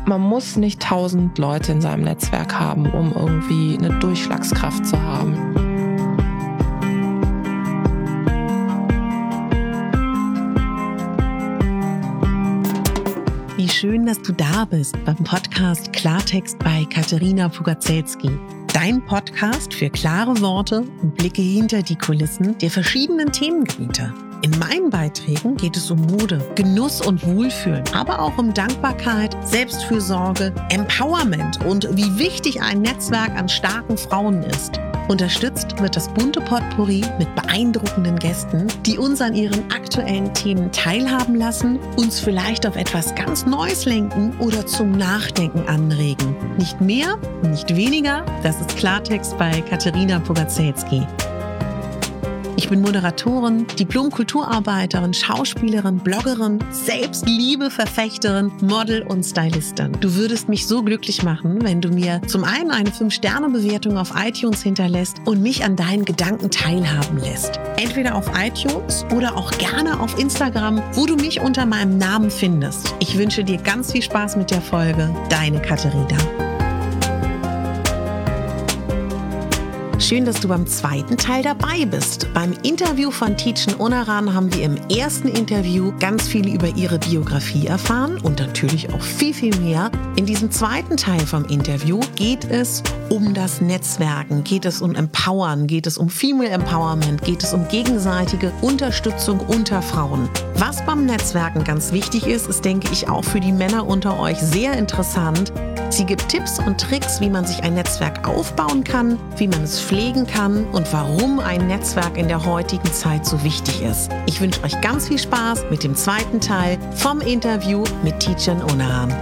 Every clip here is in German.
man muss nicht 1000 Leute in seinem Netzwerk haben, um irgendwie eine Durchschlagskraft zu haben. Wie schön, dass du da bist beim Podcast Klartext bei Katerina Pugacelski. Dein Podcast für klare Worte und Blicke hinter die Kulissen der verschiedenen Themengebiete. In meinen Beiträgen geht es um Mode, Genuss und Wohlfühlen, aber auch um Dankbarkeit, Selbstfürsorge, Empowerment und wie wichtig ein Netzwerk an starken Frauen ist. Unterstützt wird das bunte Potpourri mit beeindruckenden Gästen, die uns an ihren aktuellen Themen teilhaben lassen, uns vielleicht auf etwas ganz Neues lenken oder zum Nachdenken anregen. Nicht mehr, nicht weniger, das ist Klartext bei Katerina Pugacelski. Ich bin Moderatorin, Diplom-Kulturarbeiterin, Schauspielerin, Bloggerin, Selbstliebe-Verfechterin, Model und Stylistin. Du würdest mich so glücklich machen, wenn du mir zum einen eine 5-Sterne-Bewertung auf iTunes hinterlässt und mich an deinen Gedanken teilhaben lässt. Entweder auf iTunes oder auch gerne auf Instagram, wo du mich unter meinem Namen findest. Ich wünsche dir ganz viel Spaß mit der Folge. Deine Katerina. Schön, dass du beim zweiten Teil dabei bist. Beim Interview von Tijen Onaran haben wir im ersten Interview ganz viel über ihre Biografie erfahren und natürlich auch viel, viel mehr. In diesem zweiten Teil vom Interview geht es um das Netzwerken, geht es um Empowern, geht es um Female Empowerment, geht es um gegenseitige Unterstützung unter Frauen. Was beim Netzwerken ganz wichtig ist, ist, denke ich, auch für die Männer unter euch sehr interessant. Sie gibt Tipps und Tricks, wie man sich ein Netzwerk aufbauen kann, wie man es pflegen kann und warum ein Netzwerk in der heutigen Zeit so wichtig ist. Ich wünsche euch ganz viel Spaß mit dem zweiten Teil vom Interview mit Tijen Onaran.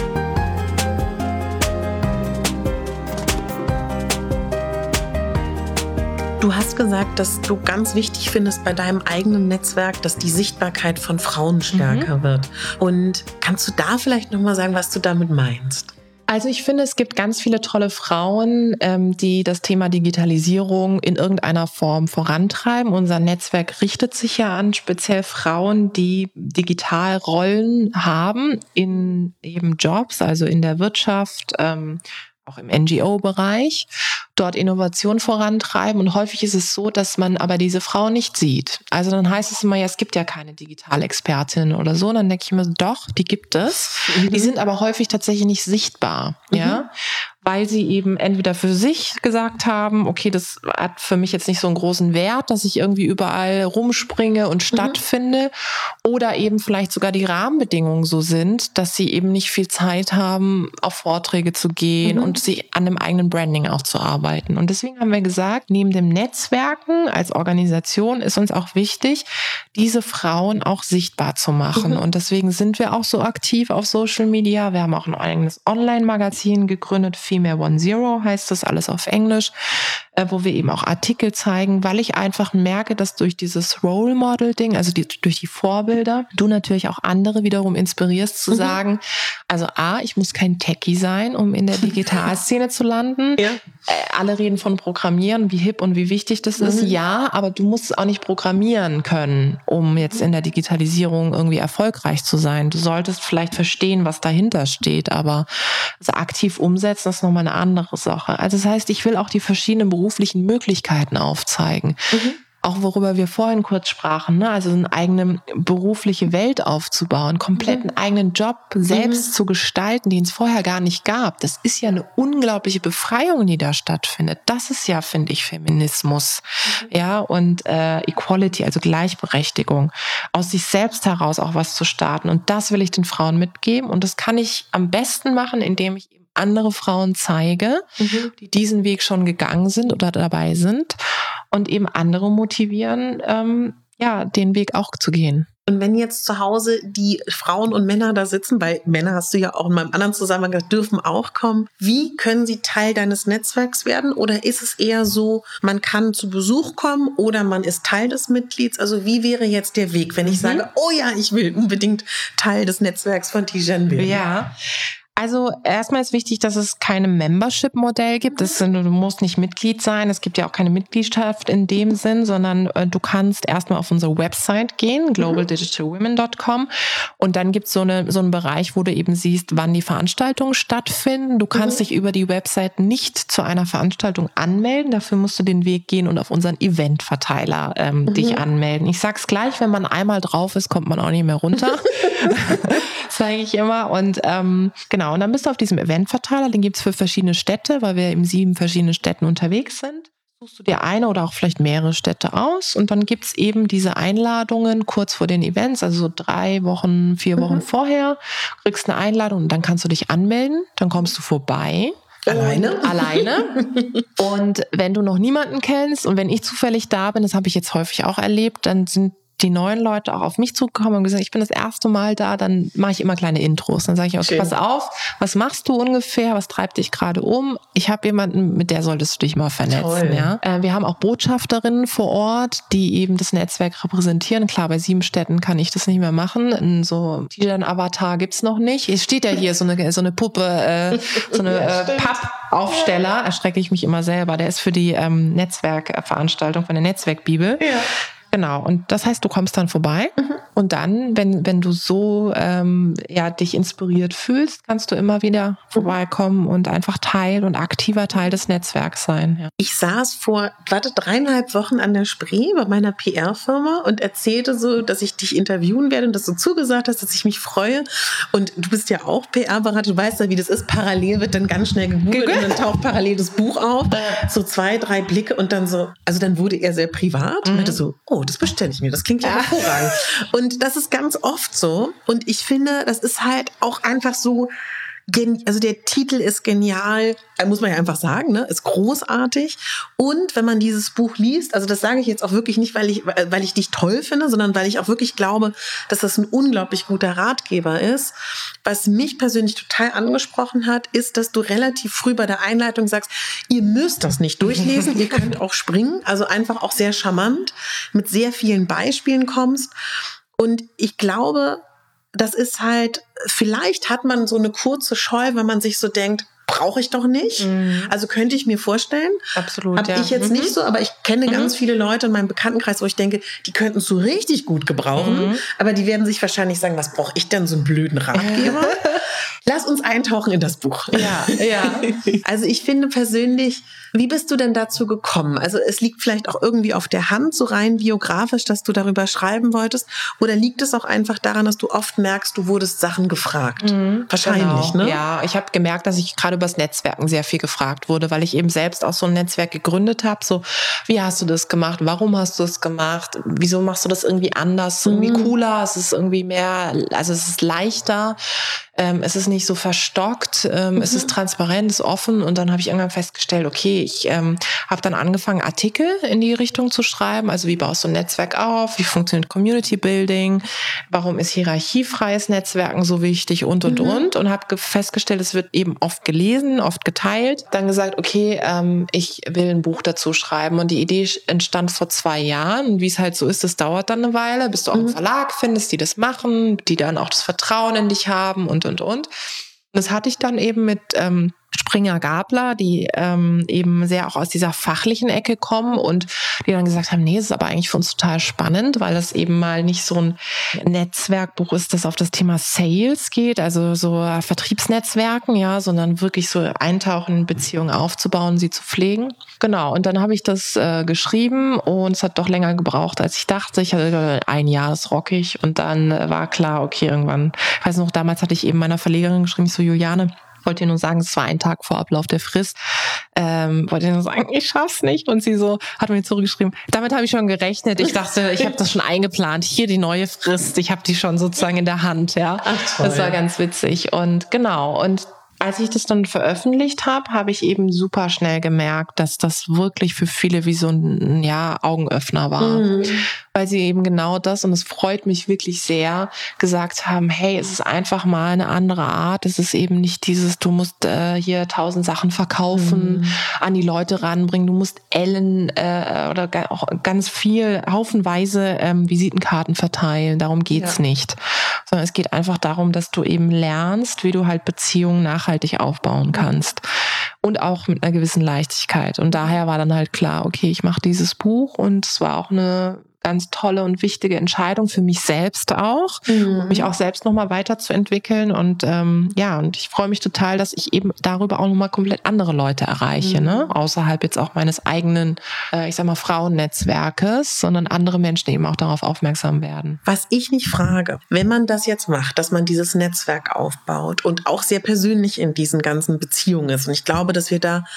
Du hast gesagt, dass du ganz wichtig findest bei deinem eigenen Netzwerk, dass die Sichtbarkeit von Frauen stärker wird. Und kannst du da vielleicht nochmal sagen, was du damit meinst? Also ich finde, es gibt ganz viele tolle Frauen, die das Thema Digitalisierung in irgendeiner Form vorantreiben. Unser Netzwerk richtet sich ja an speziell Frauen, die Digitalrollen haben in eben Jobs, also in der Wirtschaft, auch im NGO-Bereich, dort Innovation vorantreiben. Und häufig ist es so, dass man aber diese Frau nicht sieht. Also dann heißt es immer, ja, es gibt ja keine Digitalexpertin oder so. Und dann denke ich mir so, doch, die gibt es. Die sind aber häufig tatsächlich nicht sichtbar, ja, weil sie eben entweder für sich gesagt haben, okay, das hat für mich jetzt nicht so einen großen Wert, dass ich irgendwie überall rumspringe und stattfinde, oder eben vielleicht sogar die Rahmenbedingungen so sind, dass sie eben nicht viel Zeit haben, auf Vorträge zu gehen und sie an dem eigenen Branding auch zu arbeiten. Und deswegen haben wir gesagt, neben dem Netzwerken als Organisation ist uns auch wichtig, diese Frauen auch sichtbar zu machen. Und deswegen sind wir auch so aktiv auf Social Media. Wir haben auch ein eigenes Online-Magazin gegründet, Female 10 heißt das, alles auf Englisch, wo wir eben auch Artikel zeigen, weil ich einfach merke, dass durch dieses Role Model-Ding, also durch die Vorbilder, du natürlich auch andere wiederum inspirierst zu sagen, also ich muss kein Techie sein, um in der Digitalszene zu landen. Ja. Alle reden von Programmieren, wie hip und wie wichtig das ist. Ja, aber du musst es auch nicht programmieren können, um jetzt in der Digitalisierung irgendwie erfolgreich zu sein. Du solltest vielleicht verstehen, was dahinter steht, aber also aktiv umsetzen ist nochmal eine andere Sache. Also das heißt, ich will auch die verschiedenen beruflichen Möglichkeiten aufzeigen. Auch worüber wir vorhin kurz sprachen, ne? Also eine eigene berufliche Welt aufzubauen, komplett einen eigenen Job selbst zu gestalten, den es vorher gar nicht gab. Das ist ja eine unglaubliche Befreiung, die da stattfindet. Das ist ja, finde ich, Feminismus, ja, und Equality, also Gleichberechtigung, aus sich selbst heraus auch was zu starten. Und das will ich den Frauen mitgeben. Und das kann ich am besten machen, indem ich eben andere Frauen zeige, die diesen Weg schon gegangen sind oder dabei sind, und eben andere motivieren, den Weg auch zu gehen. Und wenn jetzt zu Hause die Frauen und Männer da sitzen, weil Männer, hast du ja auch in meinem anderen Zusammenhang gesagt, dürfen auch kommen, wie können sie Teil deines Netzwerks werden? Oder ist es eher so, man kann zu Besuch kommen oder man ist Teil des Mitglieds? Also wie wäre jetzt der Weg, wenn ich sage, oh ja, ich will unbedingt Teil des Netzwerks von Tijen werden? Ja, Also erstmal ist wichtig, dass es keine Membership-Modell gibt. Du musst nicht Mitglied sein. Es gibt ja auch keine Mitgliedschaft in dem Sinn, sondern du kannst erstmal auf unsere Website gehen, globaldigitalwomen.com, und dann gibt es so einen Bereich, wo du eben siehst, wann die Veranstaltungen stattfinden. Du kannst dich über die Website nicht zu einer Veranstaltung anmelden. Dafür musst du den Weg gehen und auf unseren Eventverteiler dich anmelden. Ich sag's gleich, wenn man einmal drauf ist, kommt man auch nicht mehr runter. Sage ich immer. Und genau, und dann bist du auf diesem Eventverteiler, den gibt's für verschiedene Städte, weil wir in 7 verschiedenen Städten unterwegs sind. Suchst du dir eine oder auch vielleicht mehrere Städte aus und dann gibt's eben diese Einladungen kurz vor den Events, also so 3 Wochen, 4 Wochen vorher, kriegst eine Einladung und dann kannst du dich anmelden, dann kommst du vorbei. Alleine? Und wenn du noch niemanden kennst und wenn ich zufällig da bin, das habe ich jetzt häufig auch erlebt, dann sind die neuen Leute auch auf mich zugekommen und gesagt, ich bin das erste Mal da, dann mache ich immer kleine Intros. Dann sage ich, okay, pass auf, was machst du ungefähr, was treibt dich gerade um? Ich habe jemanden, mit der solltest du dich mal vernetzen. Ja? Wir haben auch Botschafterinnen vor Ort, die eben das Netzwerk repräsentieren. Klar, bei 7 Städten kann ich das nicht mehr machen. So T-Shirt-Avatar gibt's noch nicht. Es steht ja hier so eine Puppe, Pappaufsteller, erschrecke ich mich immer selber. Der ist für die Netzwerkveranstaltung von der Netzwerkbibel. Ja. Genau, und das heißt, du kommst dann vorbei und dann, wenn du so dich inspiriert fühlst, kannst du immer wieder vorbeikommen und einfach Teil und aktiver Teil des Netzwerks sein. Ja. Ich saß vor 3,5 Wochen an der Spree bei meiner PR-Firma und erzählte so, dass ich dich interviewen werde und dass du zugesagt hast, dass ich mich freue. Und du bist ja auch PR-Berater, du weißt ja, wie das ist. Parallel wird dann ganz schnell gegoogelt und dann taucht parallel das Buch auf. So 2, 3 Blicke und dann so, also dann wurde er sehr privat und meinte so, oh, das bestelle ich mir, das klingt ja hervorragend. Und das ist ganz oft so. Und ich finde, das ist halt auch einfach so, also der Titel ist genial, muss man ja einfach sagen, ne? Ist großartig. Und wenn man dieses Buch liest, also das sage ich jetzt auch wirklich nicht, weil ich dich toll finde, sondern weil ich auch wirklich glaube, dass das ein unglaublich guter Ratgeber ist. Was mich persönlich total angesprochen hat, ist, dass du relativ früh bei der Einleitung sagst, ihr müsst das nicht durchlesen, ihr könnt auch springen. Also einfach auch sehr charmant, mit sehr vielen Beispielen kommst. Und ich glaube, das ist halt, vielleicht hat man so eine kurze Scheu, wenn man sich so denkt, brauche ich doch nicht. Also könnte ich mir vorstellen. Absolut, Habe ich jetzt nicht so, aber ich kenne ganz viele Leute in meinem Bekanntenkreis, wo ich denke, die könnten es so richtig gut gebrauchen, aber die werden sich wahrscheinlich sagen, was brauche ich denn, so einen blöden Ratgeber? Lass uns eintauchen in das Buch. Ja. Also ich finde persönlich, wie bist du denn dazu gekommen? Also es liegt vielleicht auch irgendwie auf der Hand, so rein biografisch, dass du darüber schreiben wolltest, oder liegt es auch einfach daran, dass du oft merkst, du wurdest Sachen gefragt? Wahrscheinlich, genau. Ne? Ja, ich habe gemerkt, dass ich gerade übers Netzwerken sehr viel gefragt wurde, weil ich eben selbst auch so ein Netzwerk gegründet habe. So, wie hast du das gemacht? Warum hast du das gemacht? Wieso machst du das irgendwie anders? Irgendwie cooler? Es ist irgendwie mehr, also es ist leichter. Es ist nicht so verstockt, es ist transparent, es ist offen, und dann habe ich irgendwann festgestellt, okay, ich habe dann angefangen, Artikel in die Richtung zu schreiben, also wie baust du ein Netzwerk auf, wie funktioniert Community Building, warum ist hierarchiefreies Netzwerken so wichtig und habe festgestellt, es wird eben oft gelesen, oft geteilt, dann gesagt, okay, ich will ein Buch dazu schreiben, und die Idee entstand vor 2 Jahren, und wie es halt so ist, das dauert dann eine Weile, bis du auch einen Verlag findest, die das machen, die dann auch das Vertrauen in dich haben und. Und das hatte ich dann eben mit Springer-Gabler, die eben sehr auch aus dieser fachlichen Ecke kommen und die dann gesagt haben, nee, es ist aber eigentlich für uns total spannend, weil das eben mal nicht so ein Netzwerkbuch ist, das auf das Thema Sales geht, also so Vertriebsnetzwerken, ja, sondern wirklich so eintauchen in Beziehungen aufzubauen, sie zu pflegen. Genau, und dann habe ich das geschrieben, und es hat doch länger gebraucht, als ich dachte. Ich hatte 1 Jahr, das rock ich, und dann war klar, okay, irgendwann, ich weiß noch, damals hatte ich eben meiner Verlegerin geschrieben, ich so, Juliane, wollte ihr nur sagen, es war ein Tag vor Ablauf der Frist. Wollte ihr nur sagen, ich schaff's nicht. Und sie so hat mir zurückgeschrieben, damit habe ich schon gerechnet. Ich dachte, ich habe das schon eingeplant. Hier die neue Frist. Ich habe die schon sozusagen in der Hand. Ja, Ach, toll. Das war ganz witzig. Und genau. Und Als ich das dann veröffentlicht habe, habe ich eben super schnell gemerkt, dass das wirklich für viele wie so ein Augenöffner war. Weil sie eben genau das, und es freut mich wirklich sehr, gesagt haben, hey, es ist einfach mal eine andere Art. Es ist eben nicht dieses, du musst hier 1000 Sachen verkaufen, an die Leute ranbringen, du musst oder auch ganz viel, haufenweise Visitenkarten verteilen. Darum geht's nicht. Sondern es geht einfach darum, dass du eben lernst, wie du halt Beziehungen nachhaltig aufbauen kannst. Und auch mit einer gewissen Leichtigkeit. Und daher war dann halt klar, okay, ich mache dieses Buch, und es war auch eine ganz tolle und wichtige Entscheidung für mich selbst auch, mich auch selbst nochmal weiterzuentwickeln. Und und ich freue mich total, dass ich eben darüber auch nochmal komplett andere Leute erreiche, ne? Außerhalb jetzt auch meines eigenen, Frauennetzwerkes, sondern andere Menschen eben auch darauf aufmerksam werden. Was ich mich frage, wenn man das jetzt macht, dass man dieses Netzwerk aufbaut und auch sehr persönlich in diesen ganzen Beziehungen ist, und ich glaube, dass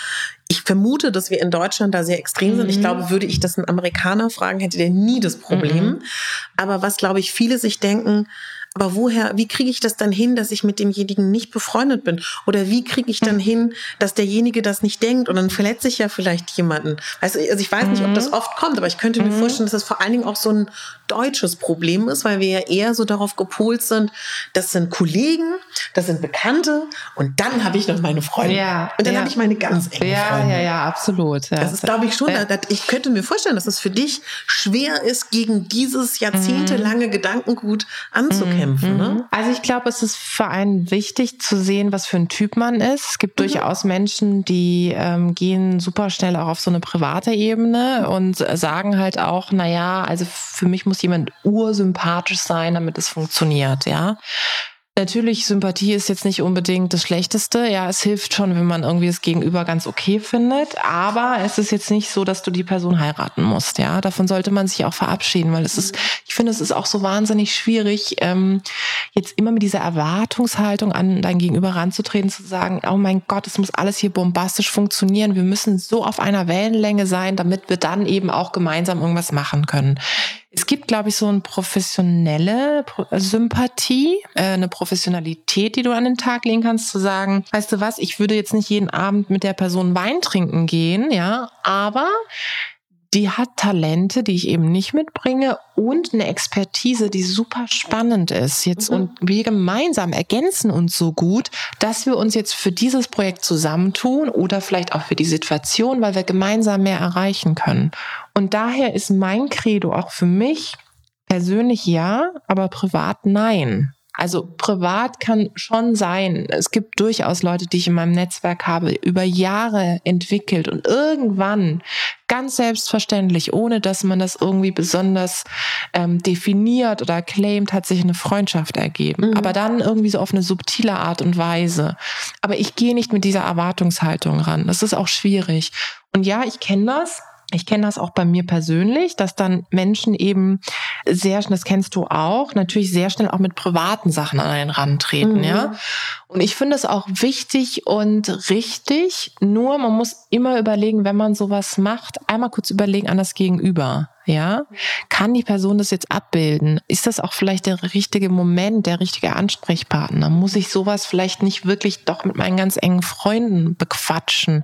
ich vermute, dass wir in Deutschland da sehr extrem sind. Ich glaube, würde ich das einen Amerikaner fragen, hätte der nie das Problem. Aber was, glaube ich, viele sich denken, aber wie kriege ich das dann hin, dass ich mit demjenigen nicht befreundet bin? Oder wie kriege ich dann hin, dass derjenige das nicht denkt? Und dann verletze ich ja vielleicht jemanden. Also ich weiß nicht, ob das oft kommt, aber ich könnte mir vorstellen, dass das vor allen Dingen auch so ein deutsches Problem ist, weil wir ja eher so darauf gepolt sind, das sind Kollegen, das sind Bekannte, und dann habe ich noch meine Freunde. Ja, und dann habe ich meine ganz enge Freunde. Ja, absolut. Ja. Das ist, glaube ich, schon, ich könnte mir vorstellen, dass es für dich schwer ist, gegen dieses jahrzehntelange Gedankengut anzukämpfen. Ne? Also ich glaube, es ist für einen wichtig zu sehen, was für ein Typ man ist. Es gibt durchaus Menschen, die gehen super schnell auch auf so eine private Ebene und sagen halt auch, also für mich muss jemand ursympathisch sein, damit es funktioniert, ja. Natürlich, Sympathie ist jetzt nicht unbedingt das Schlechteste. Ja, es hilft schon, wenn man irgendwie das Gegenüber ganz okay findet. Aber es ist jetzt nicht so, dass du die Person heiraten musst. Ja, davon sollte man sich auch verabschieden, weil ich finde, es ist auch so wahnsinnig schwierig, jetzt immer mit dieser Erwartungshaltung an dein Gegenüber ranzutreten, zu sagen, oh mein Gott, es muss alles hier bombastisch funktionieren. Wir müssen so auf einer Wellenlänge sein, damit wir dann eben auch gemeinsam irgendwas machen können. Es gibt, glaube ich, so eine professionelle Sympathie, eine Professionalität, die du an den Tag legen kannst, zu sagen, weißt du was, ich würde jetzt nicht jeden Abend mit der Person Wein trinken gehen, ja, aber die hat Talente, die ich eben nicht mitbringe, und eine Expertise, die super spannend ist jetzt. Und wir gemeinsam ergänzen uns so gut, dass wir uns jetzt für dieses Projekt zusammentun oder vielleicht auch für die Situation, weil wir gemeinsam mehr erreichen können. Und daher ist mein Credo auch für mich persönlich ja, aber privat nein. Also privat kann schon sein. Es gibt durchaus Leute, die ich in meinem Netzwerk habe, über Jahre entwickelt und irgendwann ganz selbstverständlich, ohne dass man das irgendwie besonders definiert oder claimt, hat sich eine Freundschaft ergeben. Aber dann irgendwie so auf eine subtile Art und Weise. Aber ich gehe nicht mit dieser Erwartungshaltung ran. Das ist auch schwierig. Und ja, ich kenne das. Ich kenne das auch bei mir persönlich, dass dann Menschen eben sehr schnell, das kennst du auch, natürlich sehr schnell auch mit privaten Sachen an einen rantreten, ja. Und ich finde es auch wichtig und richtig, nur man muss immer überlegen, wenn man sowas macht, einmal kurz überlegen an das Gegenüber, ja. Kann die Person das jetzt abbilden? Ist das auch vielleicht der richtige Moment, der richtige Ansprechpartner? Muss ich sowas vielleicht nicht wirklich doch mit meinen ganz engen Freunden bequatschen?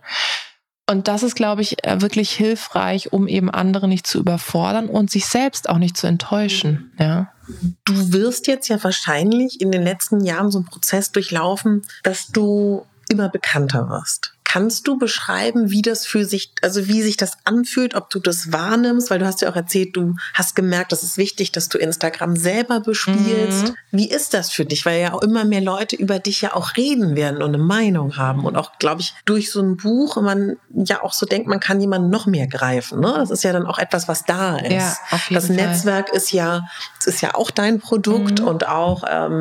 Und das ist, glaube ich, wirklich hilfreich, um eben andere nicht zu überfordern und sich selbst auch nicht zu enttäuschen. Ja. Du wirst jetzt ja wahrscheinlich in den letzten Jahren so einen Prozess durchlaufen, dass du immer bekannter wirst. Kannst du beschreiben, wie sich das anfühlt, ob du das wahrnimmst? Weil du hast ja auch erzählt, du hast gemerkt, das ist wichtig, dass du Instagram selber bespielst. Wie ist das für dich? Weil ja auch immer mehr Leute über dich ja auch reden werden und eine Meinung haben. Und auch, glaube ich, durch so ein Buch, man ja auch so denkt, man kann jemanden noch mehr greifen. Ne? Das ist ja dann auch etwas, was da ist. Ja, auf jeden das Fall. Netzwerk ist ja auch dein Produkt und auch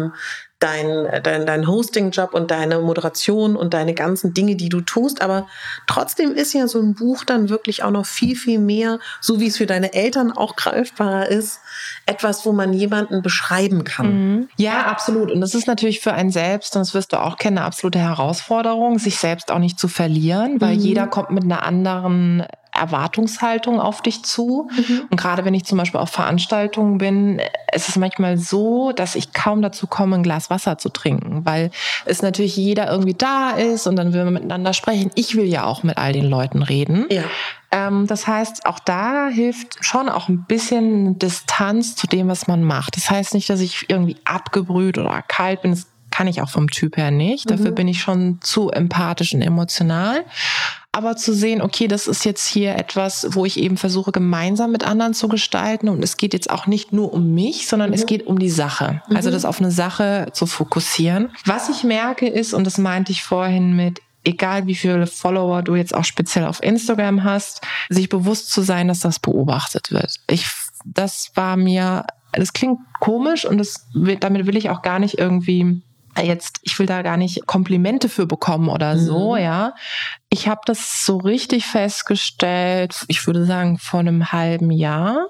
dein Hosting-Job und deine Moderation und deine ganzen Dinge, die du tust. Aber trotzdem ist ja so ein Buch dann wirklich auch noch viel, viel mehr, so wie es für deine Eltern auch greifbarer ist, etwas, wo man jemanden beschreiben kann. Ja, absolut. Und das ist natürlich für einen selbst, und das wirst du auch kennen, eine absolute Herausforderung, sich selbst auch nicht zu verlieren, weil jeder kommt mit einer anderen Erwartungshaltung auf dich zu. Und gerade wenn ich zum Beispiel auf Veranstaltungen bin, ist es manchmal so, dass ich kaum dazu komme, ein Glas Wasser zu trinken, weil es natürlich jeder irgendwie da ist und dann will man miteinander sprechen. Ich will ja auch mit all den Leuten reden. Ja. Das heißt, auch da hilft schon auch ein bisschen Distanz zu dem, was man macht. Das heißt nicht, dass ich irgendwie abgebrüht oder kalt bin. Das kann ich auch vom Typ her nicht. Dafür bin ich schon zu empathisch und emotional. Aber zu sehen, okay, das ist jetzt hier etwas, wo ich eben versuche, gemeinsam mit anderen zu gestalten. Und es geht jetzt auch nicht nur um mich, sondern es geht um die Sache. Also das auf eine Sache zu fokussieren. Was ich merke ist, und das meinte ich vorhin mit, egal wie viele Follower du jetzt auch speziell auf Instagram hast, sich bewusst zu sein, dass das beobachtet wird. Das klingt komisch und damit will ich auch gar nicht irgendwie ich will da gar nicht Komplimente für bekommen oder so, ja. Ich habe das so richtig festgestellt, ich würde sagen vor einem halben Jahr.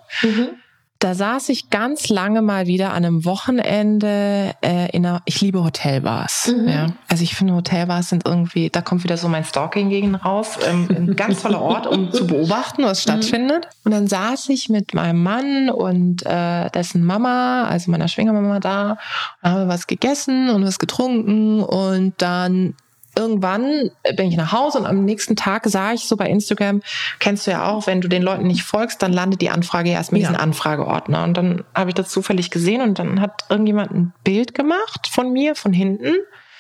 Da saß ich ganz lange mal wieder an einem Wochenende ich liebe Hotelbars. Ja. Also ich finde, Hotelbars sind irgendwie, da kommt wieder so mein Stalking gegen raus. Ein ganz toller Ort, um zu beobachten, was stattfindet. Und dann saß ich mit meinem Mann und dessen Mama, also meiner Schwiegermama da, und haben wir was gegessen und was getrunken und dann irgendwann bin ich nach Hause und am nächsten Tag sah ich so bei Instagram, kennst du ja auch, wenn du den Leuten nicht folgst, dann landet die Anfrage erstmal in diesen Anfrageordner. Und dann habe ich das zufällig gesehen und dann hat irgendjemand ein Bild gemacht von mir, von hinten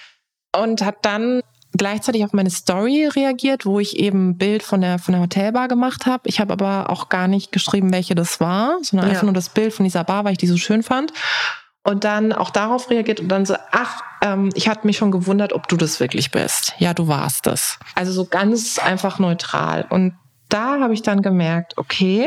und hat dann gleichzeitig auf meine Story reagiert, wo ich eben ein Bild von der Hotelbar gemacht habe. Ich habe aber auch gar nicht geschrieben, welche das war, sondern einfach nur das Bild von dieser Bar, weil ich die so schön fand. Und dann auch darauf reagiert und dann so, ich hatte mich schon gewundert, ob du das wirklich bist. Ja, du warst es. Also so ganz einfach neutral. Und da habe ich dann gemerkt, okay,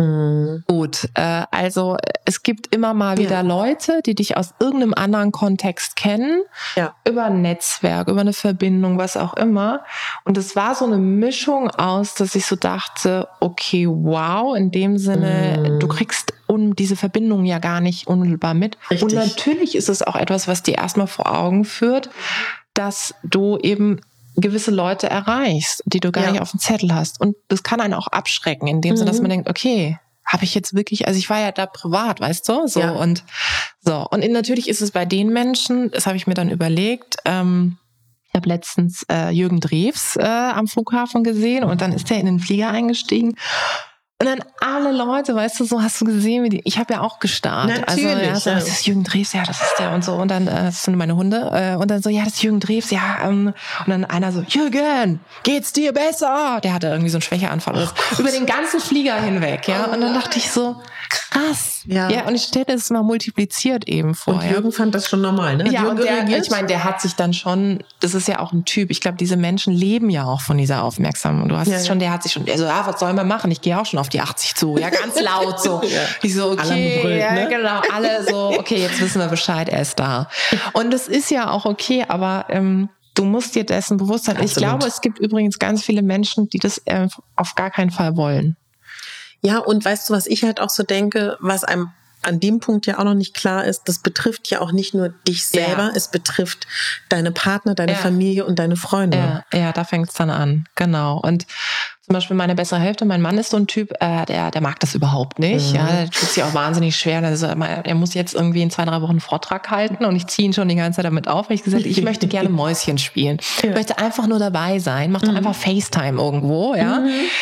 gut, also es gibt immer mal wieder Leute, die dich aus irgendeinem anderen Kontext kennen, über ein Netzwerk, über eine Verbindung, was auch immer. Und es war so eine Mischung aus, dass ich so dachte, okay, wow, in dem Sinne, du kriegst diese Verbindung ja gar nicht unmittelbar mit. Richtig. Und natürlich ist es auch etwas, was dir erstmal vor Augen führt, dass du eben gewisse Leute erreichst, die du gar nicht auf dem Zettel hast. Und das kann einen auch abschrecken, in dem Sinne, dass man denkt, okay, habe ich jetzt wirklich, also ich war ja da privat, weißt du? Und natürlich ist es bei den Menschen, das habe ich mir dann überlegt, ich habe letztens Jürgen Drews am Flughafen gesehen und dann ist er in den Flieger eingestiegen. Und dann alle Leute, weißt du, so hast du gesehen, ich habe ja auch gestarrt. Natürlich. Also, das ist Jürgen Drews, ja, das ist der und so. Und dann, das sind meine Hunde. Und dann so, ja, das ist Jürgen Drews, ja. Und dann einer so, Jürgen, geht's dir besser? Der hatte irgendwie so einen Schwächeanfall. Über den ganzen Flieger hinweg, ja. Und dann dachte ich so, krass. Ja, und ich stelle das mal multipliziert eben vor. Und Jürgen fand das schon normal, ne? Ja, und ich meine, der hat sich dann schon, das ist ja auch ein Typ, ich glaube, diese Menschen leben ja auch von dieser Aufmerksamkeit. Und du hast es schon, der hat sich schon, also, was soll man machen? Ich gehe auch schon auf die 80 zu, ja, ganz laut so. Ich so, okay, brüllt, ne? Genau, alle so, okay, jetzt wissen wir Bescheid, er ist da. Und das ist ja auch okay, aber du musst dir dessen bewusst sein. Absolut. Ich glaube, es gibt übrigens ganz viele Menschen, die das auf gar keinen Fall wollen. Ja, und weißt du, was ich halt auch so denke, was einem an dem Punkt ja auch noch nicht klar ist, das betrifft ja auch nicht nur dich selber, es betrifft deine Partner, deine Familie und deine Freunde. Ja, da fängt es dann an, genau. Und zum Beispiel meine bessere Hälfte, mein Mann ist so ein Typ, der mag das überhaupt nicht. Ja, der tut sich auch wahnsinnig schwer. Also, er muss jetzt irgendwie in 2-3 Wochen einen Vortrag halten und ich ziehe ihn schon die ganze Zeit damit auf, weil ich gesagt habe, ich möchte gerne Mäuschen spielen. Ich möchte einfach nur dabei sein. Mach doch einfach FaceTime irgendwo, ja.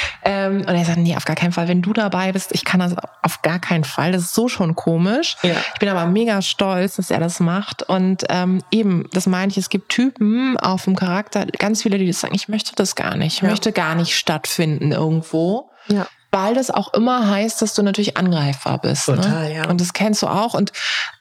Und er sagt, nee, auf gar keinen Fall. Wenn du dabei bist, ich kann das auf gar keinen Fall. Das ist so schon komisch. Ja. Ich bin aber mega stolz, dass er das macht. Und eben, das meine ich, es gibt Typen auf dem Charakter, ganz viele, die das sagen, ich möchte das gar nicht. Ich möchte gar nicht stattfinden irgendwo. Ja. Weil das auch immer heißt, dass du natürlich angreifbar bist. Total, ne? Ja. Und das kennst du auch. Und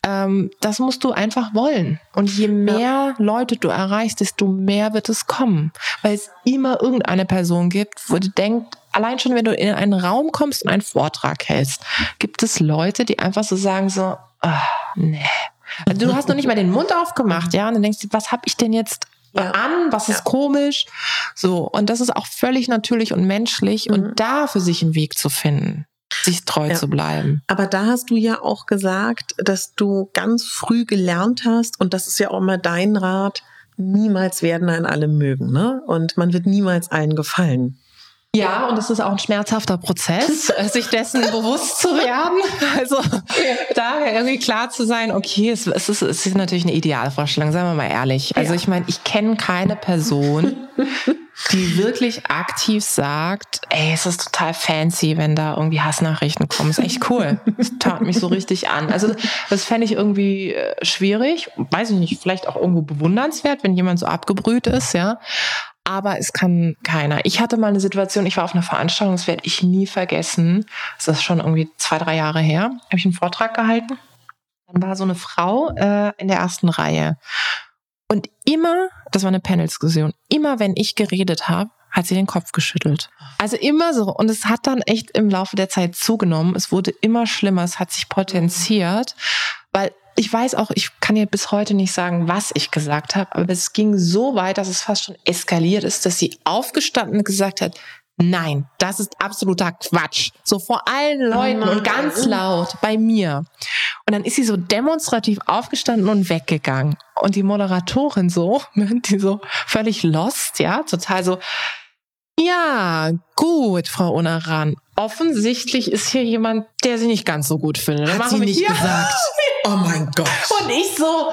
das musst du einfach wollen. Und je mehr Leute du erreichst, desto mehr wird es kommen. Weil es immer irgendeine Person gibt, wo du denkst, allein schon, wenn du in einen Raum kommst und einen Vortrag hältst, gibt es Leute, die einfach so sagen so, nee. Also du hast noch nicht mal den Mund aufgemacht, ja, und dann denkst du, was habe ich denn jetzt an, was ist komisch, so, und das ist auch völlig natürlich und menschlich und da für sich einen Weg zu finden, sich treu zu bleiben. Aber da hast du ja auch gesagt, dass du ganz früh gelernt hast, und das ist ja auch immer dein Rat, niemals werden einen alle mögen, ne? Und man wird niemals allen gefallen. Ja, und es ist auch ein schmerzhafter Prozess, sich dessen bewusst zu werden. Also daher irgendwie klar zu sein, okay, es ist natürlich eine Idealvorstellung, seien wir mal ehrlich. Also ich meine, ich kenne keine Person, die wirklich aktiv sagt, ey, es ist total fancy, wenn da irgendwie Hassnachrichten kommen. Ist echt cool. Das tat mich so richtig an. Also das fände ich irgendwie schwierig. Weiß ich nicht, vielleicht auch irgendwo bewundernswert, wenn jemand so abgebrüht ist, ja. Aber es kann keiner. Ich hatte mal eine Situation, ich war auf einer Veranstaltung, das werde ich nie vergessen. Das ist schon irgendwie 2-3 Jahre her. Habe ich einen Vortrag gehalten. Dann war so eine Frau in der ersten Reihe. Und immer, das war eine Panel-Diskussion, immer wenn ich geredet habe, hat sie den Kopf geschüttelt. Also immer so. Und es hat dann echt im Laufe der Zeit zugenommen. Es wurde immer schlimmer. Es hat sich potenziert, weil ich weiß auch, ich kann dir bis heute nicht sagen, was ich gesagt habe, aber es ging so weit, dass es fast schon eskaliert ist, dass sie aufgestanden und gesagt hat, nein, das ist absoluter Quatsch. So vor allen Leuten und ganz laut bei mir. Und dann ist sie so demonstrativ aufgestanden und weggegangen. Und die Moderatorin so, die so völlig lost, ja, total so, ja, gut, Frau Onaran. Offensichtlich ist hier jemand, der sie nicht ganz so gut findet. Hat sie nicht gesagt. Oh mein Gott. Und ich so,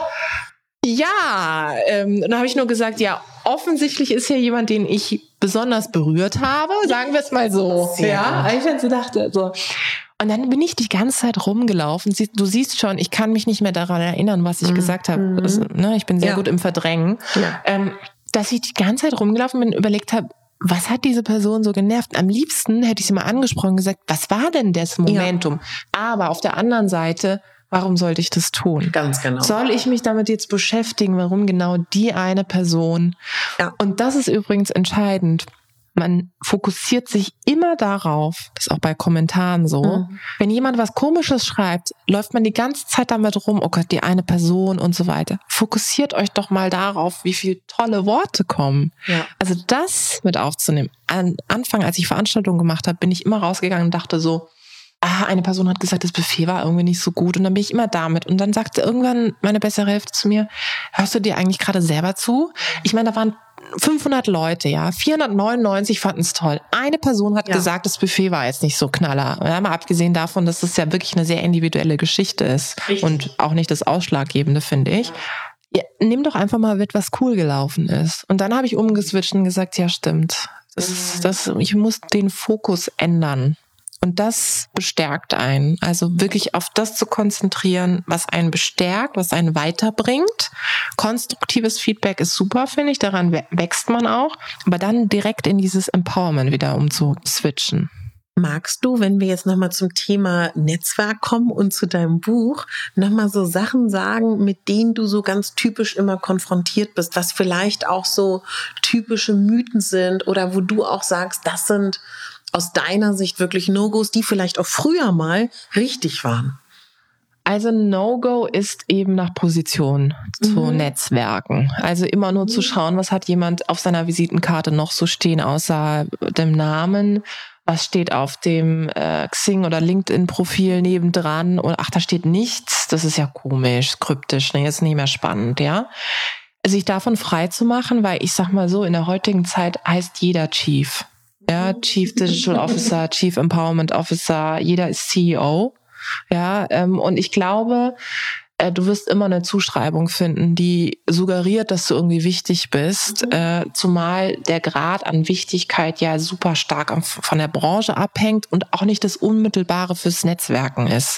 ja. Und dann habe ich nur gesagt, ja, offensichtlich ist hier jemand, den ich besonders berührt habe. Sagen wir es mal so. Ja, ich dann so dachte, so. Und dann bin ich die ganze Zeit rumgelaufen. Du siehst schon, ich kann mich nicht mehr daran erinnern, was ich gesagt habe. Also, ich bin sehr gut im Verdrängen. Ja. Dass ich die ganze Zeit rumgelaufen bin und überlegt habe, was hat diese Person so genervt? Am liebsten hätte ich sie mal angesprochen und gesagt, was war denn das Momentum? Ja. Aber auf der anderen Seite, warum sollte ich das tun? Ganz genau. Soll ich mich damit jetzt beschäftigen, warum genau die eine Person? Ja. Und das ist übrigens entscheidend. Man fokussiert sich immer darauf, das ist auch bei Kommentaren so, wenn jemand was Komisches schreibt, läuft man die ganze Zeit damit rum, oh Gott, die eine Person und so weiter. Fokussiert euch doch mal darauf, wie viele tolle Worte kommen. Ja. Also das mit aufzunehmen. Am Anfang, als ich Veranstaltungen gemacht habe, bin ich immer rausgegangen und dachte so, eine Person hat gesagt, das Buffet war irgendwie nicht so gut. Und dann bin ich immer damit. Und dann sagte irgendwann meine bessere Hälfte zu mir, hörst du dir eigentlich gerade selber zu? Ich meine, da waren 500 Leute, ja. 499 fanden es toll. Eine Person hat gesagt, das Buffet war jetzt nicht so knaller. Ja, mal abgesehen davon, dass das ja wirklich eine sehr individuelle Geschichte ist. Richtig. Und auch nicht das Ausschlaggebende, finde ich. Ja, nimm doch einfach mal mit, was cool gelaufen ist. Und dann habe ich umgeswitcht und gesagt, ja, stimmt. Ich muss den Fokus ändern. Und das bestärkt einen. Also wirklich auf das zu konzentrieren, was einen bestärkt, was einen weiterbringt. Konstruktives Feedback ist super, finde ich. Daran wächst man auch. Aber dann direkt in dieses Empowerment wieder umzuswitchen. Magst du, wenn wir jetzt nochmal zum Thema Netzwerk kommen und zu deinem Buch, nochmal so Sachen sagen, mit denen du so ganz typisch immer konfrontiert bist, was vielleicht auch so typische Mythen sind oder wo du auch sagst, das sind aus deiner Sicht wirklich No-Gos, die vielleicht auch früher mal richtig waren? Also No-Go ist eben nach Position zu Netzwerken. Also immer nur zu schauen, was hat jemand auf seiner Visitenkarte noch so stehen, außer dem Namen. Was steht auf dem Xing- oder LinkedIn-Profil nebendran? Und da steht nichts. Das ist ja komisch, kryptisch, ist nicht mehr spannend, ja. Sich davon frei zu machen, weil ich sag mal so, in der heutigen Zeit heißt jeder Chief. Ja, Chief Digital Officer, Chief Empowerment Officer, jeder ist CEO. Ja, und ich glaube, du wirst immer eine Zuschreibung finden, die suggeriert, dass du irgendwie wichtig bist, zumal der Grad an Wichtigkeit ja super stark von der Branche abhängt und auch nicht das Unmittelbare fürs Netzwerken ist.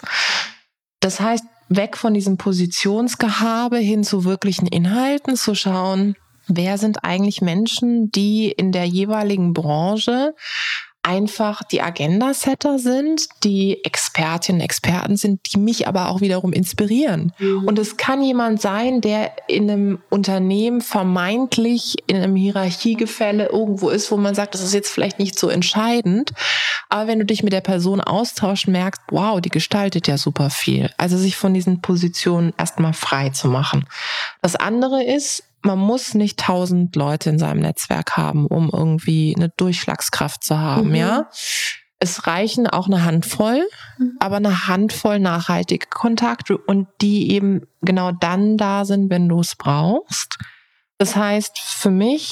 Das heißt, weg von diesem Positionsgehabe hin zu wirklichen Inhalten zu schauen, wer sind eigentlich Menschen, die in der jeweiligen Branche einfach die Agenda-Setter sind, die Expertinnen und Experten sind, die mich aber auch wiederum inspirieren. Und es kann jemand sein, der in einem Unternehmen vermeintlich in einem Hierarchiegefälle irgendwo ist, wo man sagt, das ist jetzt vielleicht nicht so entscheidend. Aber wenn du dich mit der Person austauschst, merkst, wow, die gestaltet ja super viel. Also sich von diesen Positionen erstmal frei zu machen. Das andere ist, man muss nicht 1000 Leute in seinem Netzwerk haben, um irgendwie eine Durchschlagskraft zu haben, ja. Es reichen auch eine Handvoll, aber eine Handvoll nachhaltige Kontakte und die eben genau dann da sind, wenn du es brauchst. Das heißt, für mich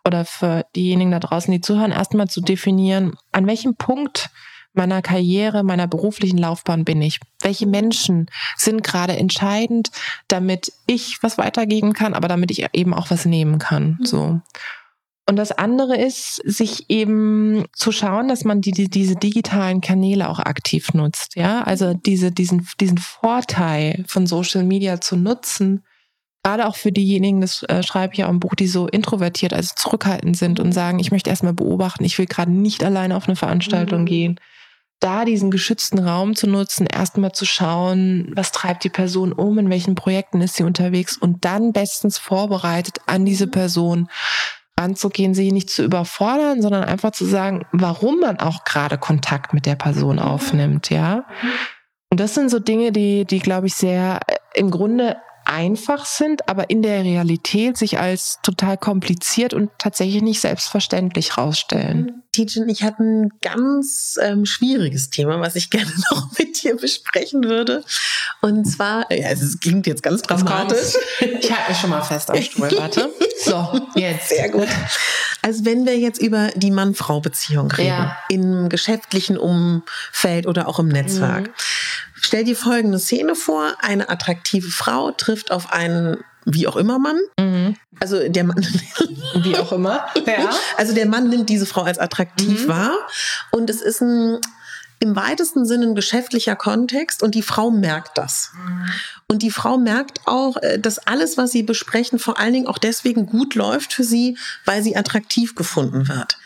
oder für diejenigen da draußen, die zuhören, erstmal zu definieren, an welchem Punkt meiner Karriere, meiner beruflichen Laufbahn bin ich? Welche Menschen sind gerade entscheidend, damit ich was weitergeben kann, aber damit ich eben auch was nehmen kann, so. Und das andere ist, sich eben zu schauen, dass man diese digitalen Kanäle auch aktiv nutzt, ja? Also diesen Vorteil von Social Media zu nutzen, gerade auch für diejenigen, das schreibe ich ja im Buch, die so introvertiert, also zurückhaltend sind und sagen, ich möchte erstmal beobachten, ich will gerade nicht alleine auf eine Veranstaltung gehen. Da diesen geschützten Raum zu nutzen, erstmal zu schauen, was treibt die Person um, in welchen Projekten ist sie unterwegs und dann bestens vorbereitet an diese Person ranzugehen, sie nicht zu überfordern, sondern einfach zu sagen, warum man auch gerade Kontakt mit der Person aufnimmt, ja. Und das sind so Dinge, die glaube ich, sehr im Grunde einfach sind, aber in der Realität sich als total kompliziert und tatsächlich nicht selbstverständlich rausstellen. Tidjen, ich habe ein ganz schwieriges Thema, was ich gerne noch mit dir besprechen würde. Und zwar, ja, es klingt jetzt ganz dramatisch. Ich halte mich schon mal fest am Stuhl, warte. So, jetzt. Sehr gut. Also wenn wir jetzt über die Mann-Frau-Beziehung reden, im geschäftlichen Umfeld oder auch im Netzwerk, stell dir folgende Szene vor, eine attraktive Frau trifft auf einen wie auch immer Mann. Also der Mann wie auch immer. Ja. Also der Mann nimmt diese Frau als attraktiv wahr und es ist im weitesten Sinne ein geschäftlicher Kontext und die Frau merkt das. Und die Frau merkt auch, dass alles, was sie besprechen, vor allen Dingen auch deswegen gut läuft für sie, weil sie attraktiv gefunden wird.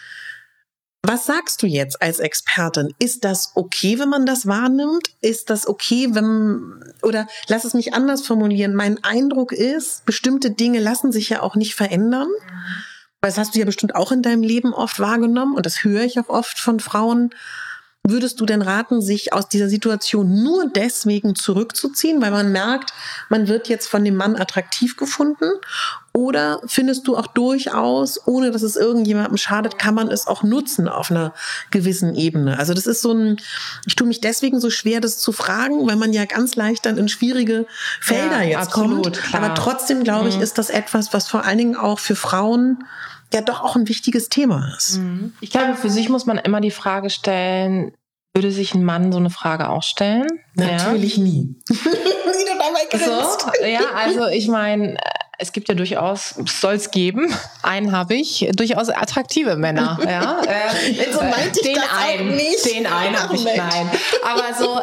Was sagst du jetzt als Expertin? Ist das okay, wenn man das wahrnimmt? Ist das okay, oder lass es mich anders formulieren. Mein Eindruck ist, bestimmte Dinge lassen sich ja auch nicht verändern. Weil das hast du ja bestimmt auch in deinem Leben oft wahrgenommen und das höre ich auch oft von Frauen. Würdest du denn raten, sich aus dieser Situation nur deswegen zurückzuziehen, weil man merkt, man wird jetzt von dem Mann attraktiv gefunden? Oder findest du auch durchaus, ohne dass es irgendjemandem schadet, kann man es auch nutzen auf einer gewissen Ebene? Also das ist ich tue mich deswegen so schwer, das zu fragen, weil man ja ganz leicht dann in schwierige Felder jetzt absolut, kommt. Klar. Aber trotzdem, glaube ich, ist das etwas, was vor allen Dingen auch für Frauen ja doch auch ein wichtiges Thema ist. Ich glaube, für sich muss man immer die Frage stellen, würde sich ein Mann so eine Frage auch stellen? Natürlich nie. Wie du dabei grinst. So, ja, also ich meine, es gibt ja durchaus, soll es geben, einen habe ich, durchaus attraktive Männer. Ja? So meinte ich den einen habe ich, nein. Aber so,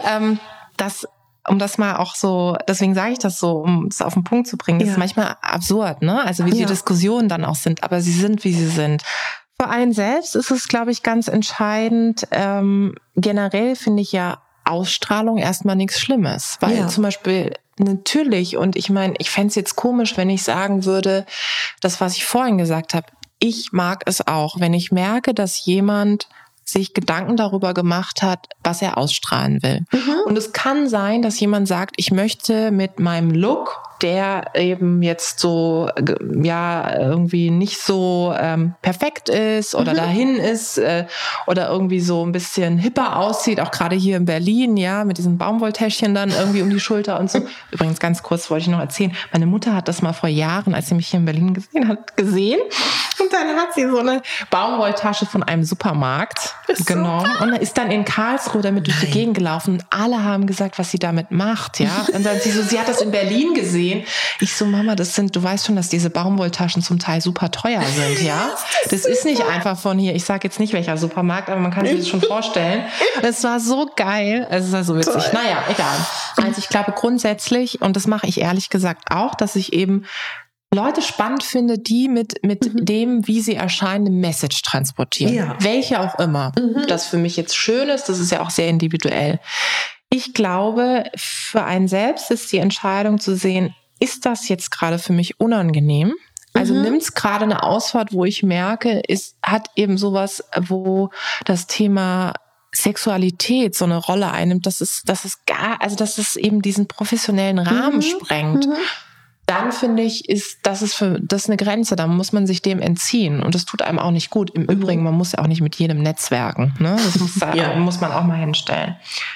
um das mal auch so, deswegen sage ich das so, um es auf den Punkt zu bringen, das ist manchmal absurd, ne? Also wie die Diskussionen dann auch sind, aber sie sind, wie sie sind. Für einen selbst ist es, glaube ich, ganz entscheidend. Generell finde ich ja Ausstrahlung erstmal nichts Schlimmes, weil zum Beispiel natürlich, und ich meine, ich fände es jetzt komisch, wenn ich sagen würde, das, was ich vorhin gesagt habe, ich mag es auch, wenn ich merke, dass jemand sich Gedanken darüber gemacht hat, was er ausstrahlen will. Und es kann sein, dass jemand sagt, ich möchte mit meinem Look, der eben jetzt so, irgendwie nicht so perfekt ist oder dahin ist oder irgendwie so ein bisschen hipper aussieht, auch gerade hier in Berlin, ja, mit diesen Baumwolltäschchen dann irgendwie um die Schulter und so. Übrigens, ganz kurz wollte ich noch erzählen, meine Mutter hat das mal vor Jahren, als sie mich hier in Berlin gesehen. Und dann hat sie so eine Baumwolltasche von einem Supermarkt genommen und ist dann in Karlsruhe damit durch die Gegend gelaufen. Und alle haben gesagt, was sie damit macht, ja. Und dann sie hat das in Berlin gesehen. Ich so, Mama, du weißt schon, dass diese Baumwolltaschen zum Teil super teuer sind, ja. Das ist nicht einfach von hier. Ich sage jetzt nicht welcher Supermarkt, aber man kann sich das schon vorstellen. Es war so geil. Es war so witzig. Toll. Naja, egal. Also ich glaube grundsätzlich, und das mache ich ehrlich gesagt auch, dass ich eben Leute spannend finde, die mit dem, wie sie erscheinen, eine Message transportieren. Ja. Welche auch immer. Das für mich jetzt schön ist, das ist ja auch sehr individuell. Ich glaube, für einen selbst ist die Entscheidung zu sehen, ist das jetzt gerade für mich unangenehm? Also nimmt es gerade eine Ausfahrt, wo ich merke, hat eben sowas, wo das Thema Sexualität so eine Rolle einnimmt, dass es eben diesen professionellen Rahmen sprengt. Dann finde ich, das ist eine Grenze, da muss man sich dem entziehen. Und das tut einem auch nicht gut. Im Übrigen, man muss ja auch nicht mit jedem netzwerken. Ne? Das muss man auch mal hinstellen.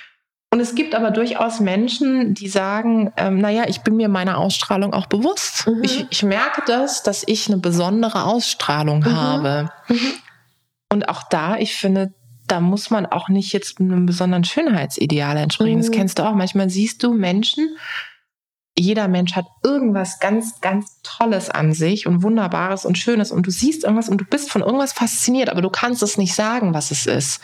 Und es gibt aber durchaus Menschen, die sagen, ich bin mir meiner Ausstrahlung auch bewusst. Ich merke dass ich eine besondere Ausstrahlung habe. Und auch da, ich finde, da muss man auch nicht jetzt einem besonderen Schönheitsideal entsprechen. Das kennst du auch. Manchmal siehst du Menschen, jeder Mensch hat irgendwas ganz, ganz Tolles an sich und Wunderbares und Schönes. Und du siehst irgendwas und du bist von irgendwas fasziniert, aber du kannst es nicht sagen, was es ist.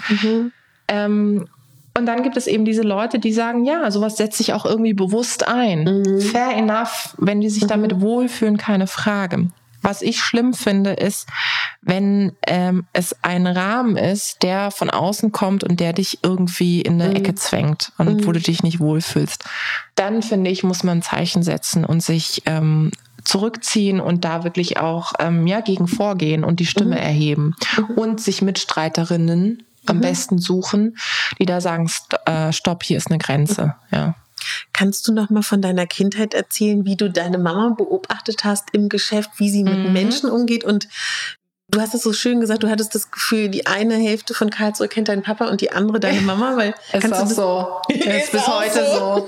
Und dann gibt es eben diese Leute, die sagen, ja, sowas setzt sich auch irgendwie bewusst ein. Fair enough, wenn die sich damit wohlfühlen, keine Frage. Was ich schlimm finde, ist, wenn es ein Rahmen ist, der von außen kommt und der dich irgendwie in eine Ecke zwängt und wo du dich nicht wohlfühlst. Dann, finde ich, muss man ein Zeichen setzen und sich zurückziehen und da wirklich auch gegen vorgehen und die Stimme erheben und sich Mitstreiterinnen am besten suchen, die da sagen, stopp, hier ist eine Grenze. Ja. Kannst du noch mal von deiner Kindheit erzählen, wie du deine Mama beobachtet hast im Geschäft, wie sie mit Menschen umgeht? Und du hast es so schön gesagt, du hattest das Gefühl, die eine Hälfte von Karlsruhe kennt deinen Papa und die andere deine Mama, weil ist auch so. Ist bis heute so.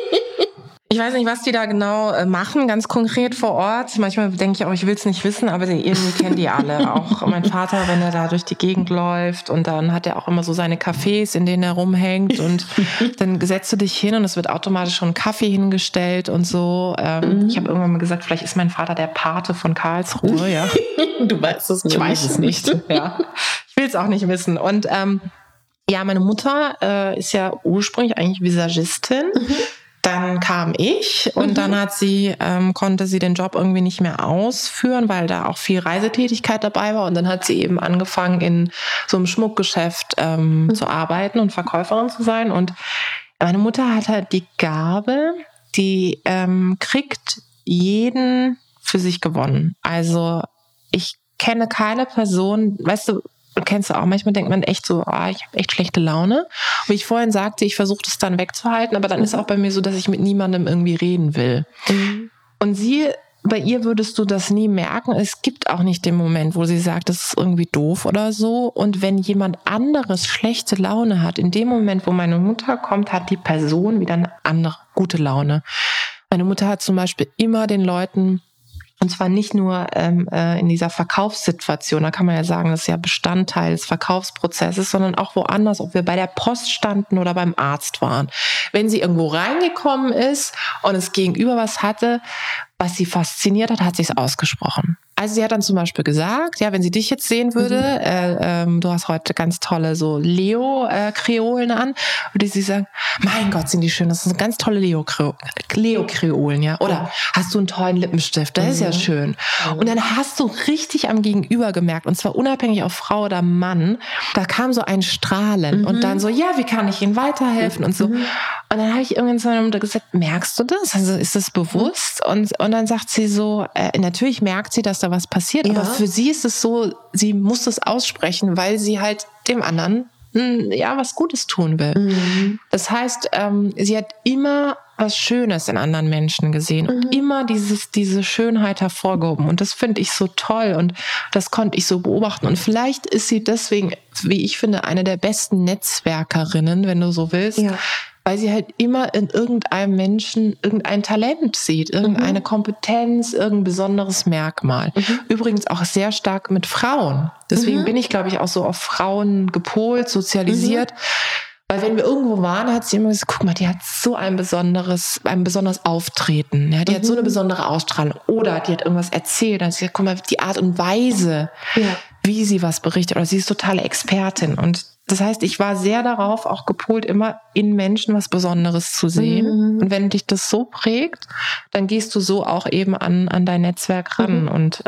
Ich weiß nicht, was die da genau machen, ganz konkret vor Ort. Manchmal denke ich auch, ich will es nicht wissen, aber irgendwie kennen die alle. Auch mein Vater, wenn er da durch die Gegend läuft und dann hat er auch immer so seine Cafés, in denen er rumhängt und dann setzt du dich hin und es wird automatisch schon ein Kaffee hingestellt und so. Ich habe irgendwann mal gesagt, vielleicht ist mein Vater der Pate von Karlsruhe. Ja. Du weißt es nicht. Ich weiß es nicht. Ja. Ich will es auch nicht wissen. Und meine Mutter ist ja ursprünglich eigentlich Visagistin. Dann kam ich und dann konnte sie den Job irgendwie nicht mehr ausführen, weil da auch viel Reisetätigkeit dabei war. Und dann hat sie eben angefangen, in so einem Schmuckgeschäft zu arbeiten und Verkäuferin zu sein. Und meine Mutter hat halt die Gabe, die kriegt jeden für sich gewonnen. Also ich kenne keine Person, weißt du, kennst du auch, manchmal denkt man echt so, ich habe echt schlechte Laune. Und wie ich vorhin sagte, ich versuche das dann wegzuhalten, aber dann ist auch bei mir so, dass ich mit niemandem irgendwie reden will. Und bei ihr würdest du das nie merken. Es gibt auch nicht den Moment, wo sie sagt, das ist irgendwie doof oder so. Und wenn jemand anderes schlechte Laune hat, in dem Moment, wo meine Mutter kommt, hat die Person wieder eine andere gute Laune. Meine Mutter hat zum Beispiel immer den Leuten, und zwar nicht nur in dieser Verkaufssituation, da kann man ja sagen, das ist ja Bestandteil des Verkaufsprozesses, sondern auch woanders, ob wir bei der Post standen oder beim Arzt waren. Wenn sie irgendwo reingekommen ist und es gegenüber was hatte, was sie fasziniert hat, hat sie es ausgesprochen. Also sie hat dann zum Beispiel gesagt, ja, wenn sie dich jetzt sehen würde, du hast heute ganz tolle so Leo-Kreolen an, würde sie sagen, mein Gott, sind die schön, das sind ganz tolle Leo-Kreolen, ja. Oder hast du einen tollen Lippenstift, das ist ja schön. Und dann hast du richtig am Gegenüber gemerkt, und zwar unabhängig auf Frau oder Mann, da kam so ein Strahlen und dann so, ja, wie kann ich Ihnen weiterhelfen und so. Und dann habe ich irgendwann zu meiner Mutter gesagt, merkst du das? Also ist das bewusst? Und dann sagt sie so, natürlich merkt sie, dass da was passiert, aber für sie ist es so, sie muss das aussprechen, weil sie halt dem anderen was Gutes tun will. Das heißt, sie hat immer was Schönes in anderen Menschen gesehen und immer diese Schönheit hervorgehoben. Und das finde ich so toll und das konnte ich so beobachten. Und vielleicht ist sie deswegen, wie ich finde, eine der besten Netzwerkerinnen, wenn du so willst, weil sie halt immer in irgendeinem Menschen irgendein Talent sieht, irgendeine Kompetenz, irgendein besonderes Merkmal. Übrigens auch sehr stark mit Frauen. Deswegen bin ich, glaube ich, auch so auf Frauen gepolt, sozialisiert. Weil wenn wir irgendwo waren, hat sie immer gesagt, guck mal, die hat so ein besonderes Auftreten. Ja, die hat so eine besondere Ausstrahlung. Oder die hat irgendwas erzählt. Dann hat sie gesagt, guck mal, die Art und Weise, wie sie was berichtet. Oder sie ist totale Expertin. Und das heißt, ich war sehr darauf auch gepolt, immer in Menschen was Besonderes zu sehen. Und wenn dich das so prägt, dann gehst du so auch eben an dein Netzwerk ran und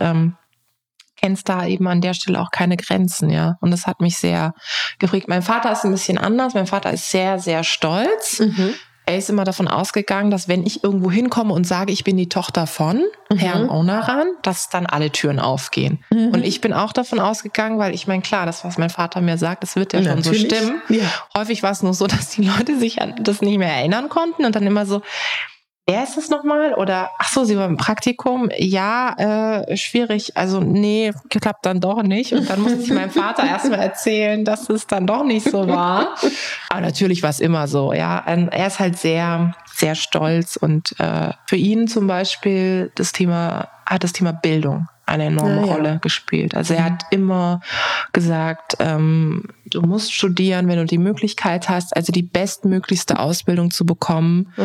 kennst da eben an der Stelle auch keine Grenzen, ja. Und das hat mich sehr geprägt. Mein Vater ist ein bisschen anders. Mein Vater ist sehr, sehr stolz. Er ist immer davon ausgegangen, dass wenn ich irgendwo hinkomme und sage, ich bin die Tochter von Herrn Onaran, dass dann alle Türen aufgehen. Und ich bin auch davon ausgegangen, weil ich meine, klar, das, was mein Vater mir sagt, das wird ja schon so stimmen. Ja. Häufig war es nur so, dass die Leute sich an das nicht mehr erinnern konnten und dann immer so, wer ist es nochmal? Oder, ach so, sie war im Praktikum. Ja, schwierig. Also, nee, klappt dann doch nicht. Und dann musste ich meinem Vater erstmal erzählen, dass es dann doch nicht so war. Aber natürlich war es immer so, ja. Er ist halt sehr, sehr stolz. Und für ihn zum Beispiel hat das Thema Bildung eine enorme Rolle gespielt. Also er hat immer gesagt, du musst studieren, wenn du die Möglichkeit hast, also die bestmöglichste Ausbildung zu bekommen,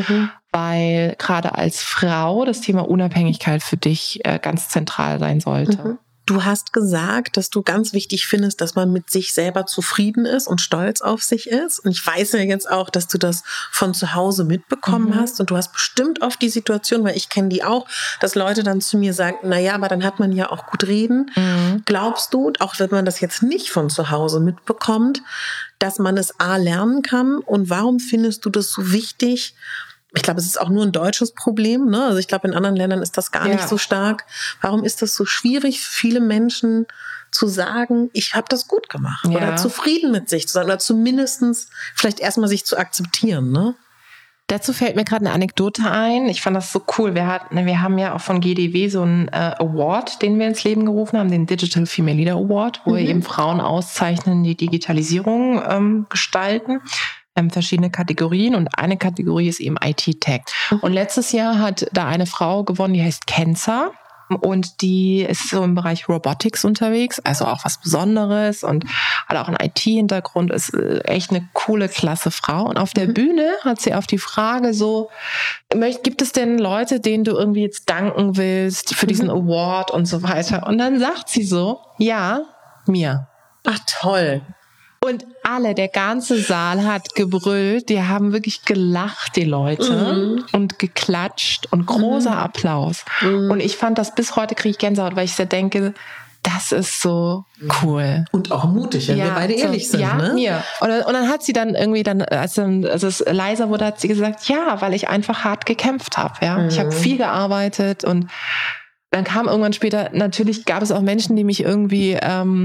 weil gerade als Frau das Thema Unabhängigkeit für dich ganz zentral sein sollte. Du hast gesagt, dass du ganz wichtig findest, dass man mit sich selber zufrieden ist und stolz auf sich ist. Und ich weiß ja jetzt auch, dass du das von zu Hause mitbekommen hast. Und du hast bestimmt oft die Situation, weil ich kenne die auch, dass Leute dann zu mir sagen, naja, aber dann hat man ja auch gut reden. Glaubst du, auch wenn man das jetzt nicht von zu Hause mitbekommt, dass man es lernen kann? Und warum findest du das so wichtig? Ich glaube, es ist auch nur ein deutsches Problem, ne? Also ich glaube, in anderen Ländern ist das gar nicht so stark. Warum ist das so schwierig für viele Menschen zu sagen, ich habe das gut gemacht oder zufrieden mit sich zu sein oder zumindest vielleicht erstmal sich zu akzeptieren, ne? Dazu fällt mir gerade eine Anekdote ein. Ich fand das so cool. Wir haben ja auch von GDW so einen Award, den wir ins Leben gerufen haben, den Digital Female Leader Award, wo wir eben Frauen auszeichnen, die Digitalisierung gestalten. Verschiedene Kategorien und eine Kategorie ist eben IT-Tech. Und letztes Jahr hat da eine Frau gewonnen, die heißt Kenza und die ist so im Bereich Robotics unterwegs, also auch was Besonderes und hat auch einen IT-Hintergrund, ist echt eine coole, klasse Frau. Und auf der Bühne hat sie auf die Frage so, gibt es denn Leute, denen du irgendwie jetzt danken willst für diesen Award und so weiter? Und dann sagt sie so, ja, mir. Ach toll. Und der ganze Saal hat gebrüllt, die haben wirklich gelacht, die Leute, und geklatscht und großer Applaus. Und ich fand das, bis heute kriege ich Gänsehaut, weil ich da denke, das ist so cool. Und auch mutig, wenn wir beide ehrlich sind. Ja, ne? mir. Und dann hat sie dann irgendwie, als es leiser wurde, hat sie gesagt, ja, weil ich einfach hart gekämpft habe. Ja? Ich habe viel gearbeitet und dann kam irgendwann später, natürlich gab es auch Menschen, die mich irgendwie,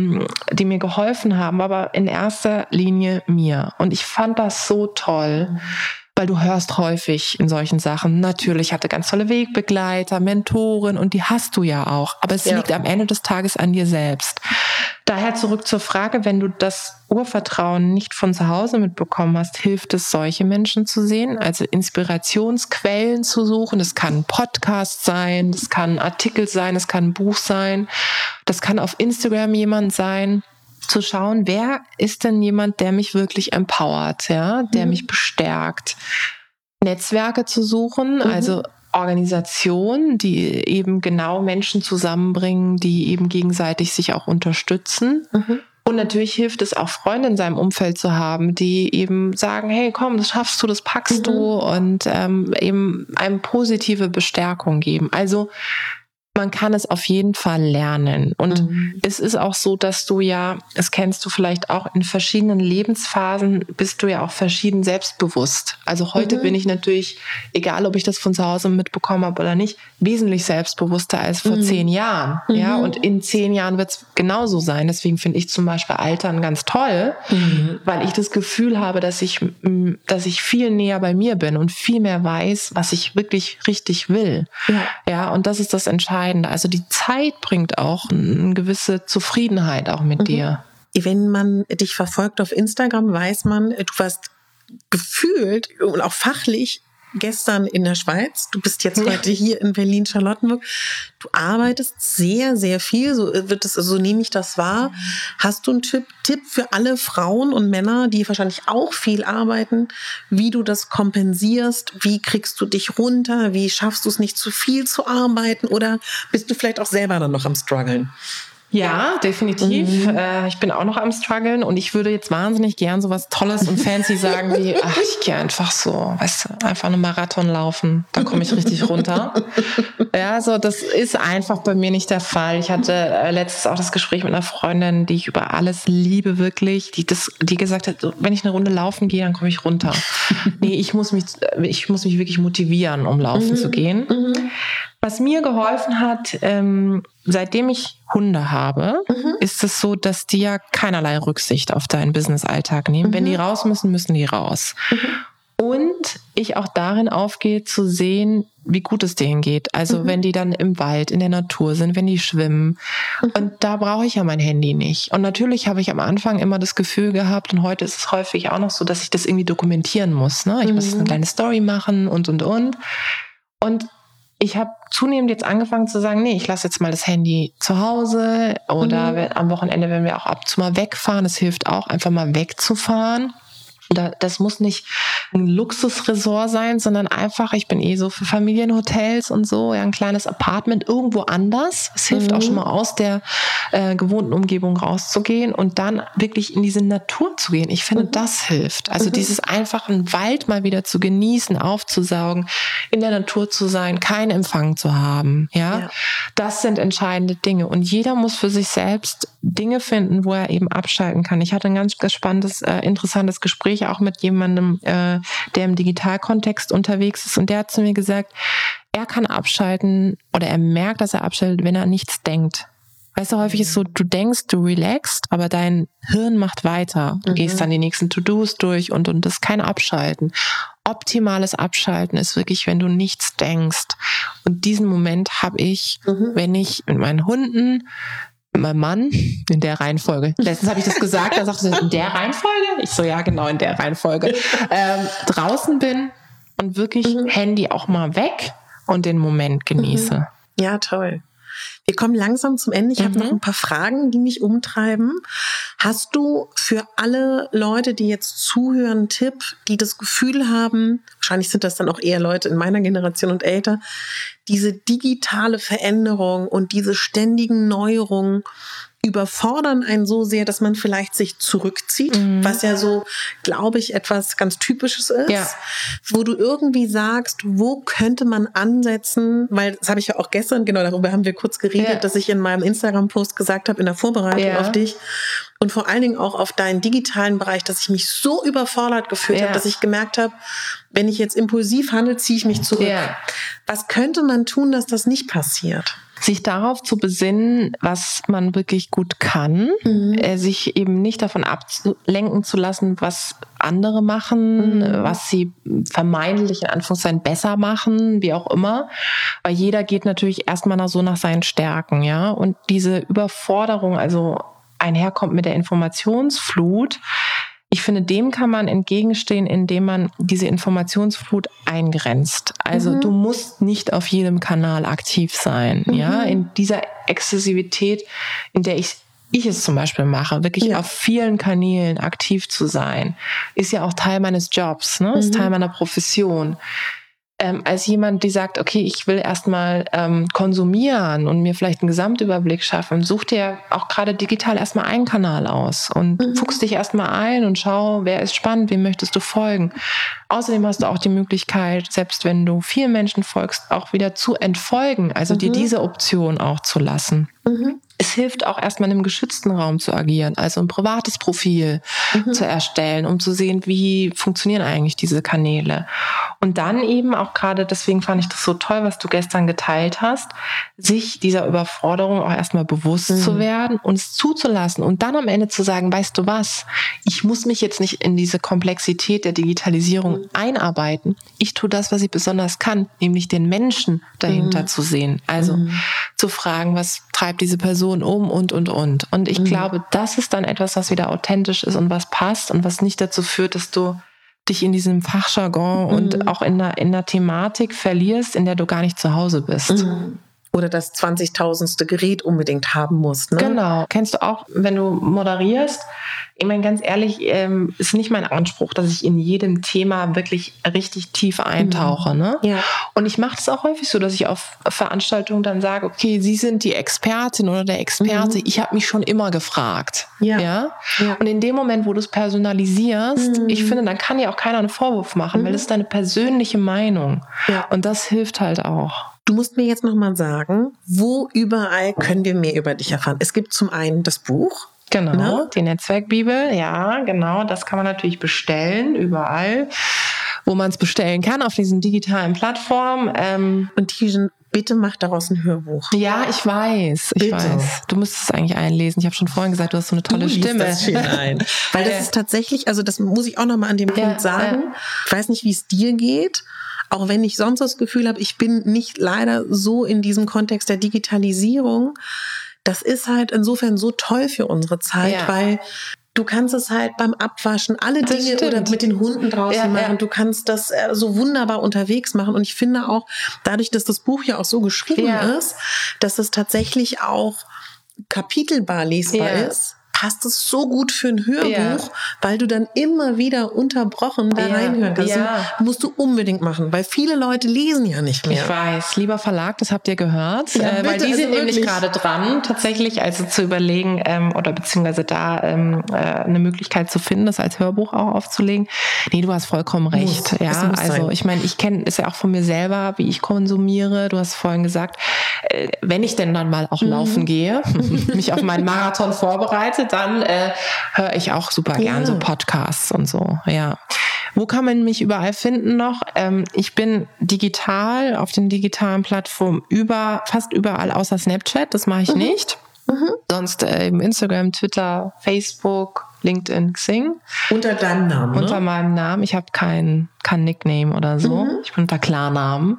die mir geholfen haben, aber in erster Linie mir. Und ich fand das so toll, weil du hörst häufig in solchen Sachen, natürlich hatte ganz tolle Wegbegleiter, Mentoren und die hast du ja auch. Aber es liegt am Ende des Tages an dir selbst. Daher zurück zur Frage, wenn du das Urvertrauen nicht von zu Hause mitbekommen hast, hilft es, solche Menschen zu sehen, also Inspirationsquellen zu suchen. Das kann ein Podcast sein, das kann ein Artikel sein, das kann ein Buch sein, das kann auf Instagram jemand sein. Zu schauen, wer ist denn jemand, der mich wirklich empowert, ja, der mich bestärkt. Netzwerke zu suchen, also Organisationen, die eben genau Menschen zusammenbringen, die eben gegenseitig sich auch unterstützen. Und natürlich hilft es auch, Freunde in seinem Umfeld zu haben, die eben sagen, hey, komm, das schaffst du, das packst du und eben einem positive Bestärkung geben. Also man kann es auf jeden Fall lernen. Und es ist auch so, dass du ja, das kennst du vielleicht auch, in verschiedenen Lebensphasen bist du ja auch verschieden selbstbewusst. Also heute bin ich natürlich, egal ob ich das von zu Hause mitbekommen habe oder nicht, wesentlich selbstbewusster als vor 10 Jahren. Ja, und in 10 Jahren wird es genauso sein. Deswegen finde ich zum Beispiel Altern ganz toll, weil ich das Gefühl habe, dass ich viel näher bei mir bin und viel mehr weiß, was ich wirklich richtig will. Ja, und das ist das Entscheidende. Also die Zeit bringt auch eine gewisse Zufriedenheit auch mit dir. Wenn man dich verfolgt auf Instagram, weiß man, du warst gefühlt und auch fachlich gestern in der Schweiz. Du bist jetzt heute hier in Berlin-Charlottenburg. Du arbeitest sehr, sehr viel. So nehme ich das wahr. Hast du einen Tipp für alle Frauen und Männer, die wahrscheinlich auch viel arbeiten, wie du das kompensierst? Wie kriegst du dich runter? Wie schaffst du es nicht zu viel zu arbeiten? Oder bist du vielleicht auch selber dann noch am Struggeln? Ja, definitiv. Ich bin auch noch am Struggeln und ich würde jetzt wahnsinnig gern so was Tolles und fancy sagen wie, ich gehe einfach so, weißt du, einfach einen Marathon laufen, da komme ich richtig runter. Ja, so, das ist einfach bei mir nicht der Fall. Ich hatte letztens auch das Gespräch mit einer Freundin, die ich über alles liebe, wirklich, die gesagt hat, wenn ich eine Runde laufen gehe, dann komme ich runter. Nee, ich muss mich wirklich motivieren, um laufen zu gehen. Was mir geholfen hat, seitdem ich Hunde habe, ist es so, dass die ja keinerlei Rücksicht auf deinen Business-Alltag nehmen. Wenn die raus müssen, müssen die raus. Und ich auch darin aufgehe, zu sehen, wie gut es denen geht. Also wenn die dann im Wald, in der Natur sind, wenn die schwimmen. Und da brauche ich ja mein Handy nicht. Und natürlich habe ich am Anfang immer das Gefühl gehabt, und heute ist es häufig auch noch so, dass ich das irgendwie dokumentieren muss. Ne? Ich muss jetzt eine kleine Story machen und. Und ich habe zunehmend jetzt angefangen zu sagen, nee, ich lasse jetzt mal das Handy zu Hause oder am Wochenende, wenn wir auch ab und zu mal wegfahren, es hilft auch, einfach mal wegzufahren. Das muss nicht ein Luxusresort sein, sondern einfach, ich bin so für Familienhotels und so, ja, ein kleines Apartment irgendwo anders. Es hilft auch schon mal aus der gewohnten Umgebung rauszugehen und dann wirklich in diese Natur zu gehen. Ich finde, das hilft. Also dieses einfach einen Wald mal wieder zu genießen, aufzusaugen, in der Natur zu sein, keinen Empfang zu haben. Ja, das sind entscheidende Dinge. Und jeder muss für sich selbst Dinge finden, wo er eben abschalten kann. Ich hatte ein ganz spannendes, interessantes Gespräch auch mit jemandem, der im Digitalkontext unterwegs ist. Und der hat zu mir gesagt, er kann abschalten oder er merkt, dass er abschaltet, wenn er nichts denkt. Weißt du, häufig ist so, du denkst, du relaxst, aber dein Hirn macht weiter. Du gehst dann die nächsten To-Dos durch und das ist kein Abschalten. Optimales Abschalten ist wirklich, wenn du nichts denkst. Und diesen Moment habe ich, wenn ich mit meinen Hunden, mit meinem Mann, in der Reihenfolge. Letztens habe ich das gesagt, da sagte sie, in der Reihenfolge? Ich so, ja, genau, in der Reihenfolge. Draußen bin und wirklich Handy auch mal weg und den Moment genieße. Ja, toll. Wir kommen langsam zum Ende. Ich habe noch ein paar Fragen, die mich umtreiben. Hast du für alle Leute, die jetzt zuhören, einen Tipp, die das Gefühl haben, wahrscheinlich sind das dann auch eher Leute in meiner Generation und älter, diese digitale Veränderung und diese ständigen Neuerungen überfordern einen so sehr, dass man vielleicht sich zurückzieht, was ja so, glaube ich, etwas ganz Typisches ist, wo du irgendwie sagst, wo könnte man ansetzen, weil das habe ich ja auch gestern, genau darüber haben wir kurz geredet, dass ich in meinem Instagram-Post gesagt habe, in der Vorbereitung auf dich und vor allen Dingen auch auf deinen digitalen Bereich, dass ich mich so überfordert gefühlt habe, dass ich gemerkt habe, wenn ich jetzt impulsiv handle, ziehe ich mich zurück. Was könnte man tun, dass das nicht passiert? Sich darauf zu besinnen, was man wirklich gut kann, sich eben nicht davon ablenken zu lassen, was andere machen, was sie vermeintlich in Anführungszeichen besser machen, wie auch immer. Weil jeder geht natürlich erstmal nach seinen Stärken, ja. Und diese Überforderung, also einherkommt mit der Informationsflut, ich finde, dem kann man entgegenstehen, indem man diese Informationsflut eingrenzt. Also du musst nicht auf jedem Kanal aktiv sein. Ja, in dieser Exzessivität, in der ich es zum Beispiel mache, wirklich auf vielen Kanälen aktiv zu sein, ist ja auch Teil meines Jobs, ne? Ist Teil meiner Profession. Als jemand, die sagt, okay, ich will erstmal konsumieren und mir vielleicht einen Gesamtüberblick schaffen, such dir auch gerade digital erstmal einen Kanal aus und fuchst dich erstmal ein und schau, wer ist spannend, wem möchtest du folgen. Außerdem hast du auch die Möglichkeit, selbst wenn du vielen Menschen folgst, auch wieder zu entfolgen, also dir diese Option auch zu lassen. Es hilft auch erstmal in einem geschützten Raum zu agieren, also ein privates Profil zu erstellen, um zu sehen, wie funktionieren eigentlich diese Kanäle. Und dann eben auch gerade, deswegen fand ich das so toll, was du gestern geteilt hast, sich dieser Überforderung auch erstmal bewusst zu werden und es zuzulassen und dann am Ende zu sagen, weißt du was, ich muss mich jetzt nicht in diese Komplexität der Digitalisierung einarbeiten. Ich tue das, was ich besonders kann, nämlich den Menschen dahinter zu sehen. Also zu fragen, was treibt diese Person um und. Und ich glaube, das ist dann etwas, was wieder authentisch ist und was passt und was nicht dazu führt, dass du dich in diesem Fachjargon und auch in der Thematik verlierst, in der du gar nicht zu Hause bist. Oder das 20.000. Gerät unbedingt haben musst. Ne? Genau. Kennst du auch, wenn du moderierst? Ich meine, ganz ehrlich, ist nicht mein Anspruch, dass ich in jedem Thema wirklich richtig tief eintauche. Ne? Ja. Und ich mache das auch häufig so, dass ich auf Veranstaltungen dann sage, okay, Sie sind die Expertin oder der Experte. Ich habe mich schon immer gefragt. Ja? Und in dem Moment, wo du es personalisierst, ich finde, dann kann dir auch keiner einen Vorwurf machen, weil das ist deine persönliche Meinung. Ja. Und das hilft halt auch. Du musst mir jetzt nochmal sagen, wo überall können wir mehr über dich erfahren? Es gibt zum einen das Buch. Genau, ne? Die Netzwerkbibel, ja, genau. Das kann man natürlich bestellen, überall, wo man es bestellen kann, auf diesen digitalen Plattformen. Und diesen bitte mach daraus ein Hörbuch. Ja, ich weiß. Du müsstest es eigentlich einlesen. Ich habe schon vorhin gesagt, du hast so eine tolle Stimme. Das schön ein. Weil das ist tatsächlich, also das muss ich auch nochmal an dem Punkt sagen. Ich weiß nicht, wie es dir geht. Auch wenn ich sonst das Gefühl habe, ich bin nicht leider so in diesem Kontext der Digitalisierung. Das ist halt insofern so toll für unsere Zeit, weil du kannst es halt beim Abwaschen, alle Dinge oder mit den Hunden draußen machen. Du kannst das so wunderbar unterwegs machen. Und ich finde auch, dadurch, dass das Buch ja auch so geschrieben ist, dass es tatsächlich auch kapitelbar lesbar ist, passt es so gut für ein Hörbuch, weil du dann immer wieder unterbrochen da reinhören kannst. Musst du unbedingt machen, weil viele Leute lesen ja nicht mehr. Ich weiß, lieber Verlag, das habt ihr gehört, weil die sind nämlich gerade dran, tatsächlich also zu überlegen oder beziehungsweise da eine Möglichkeit zu finden, das als Hörbuch auch aufzulegen. Nee, du hast vollkommen recht. Also ich meine, ich kenne es ja auch von mir selber, wie ich konsumiere. Du hast vorhin gesagt, wenn ich denn dann mal auch laufen gehe, mich auf meinen Marathon vorbereite, dann höre ich auch super gern so Podcasts und so, Wo kann man mich überall finden noch? Ich bin digital, auf den digitalen Plattformen fast überall außer Snapchat, das mache ich nicht. Sonst Instagram, Twitter, Facebook, LinkedIn, Xing. Unter deinem Namen, Unter meinem Namen. Ich habe kein Nickname oder so. Ich bin unter Klarnamen.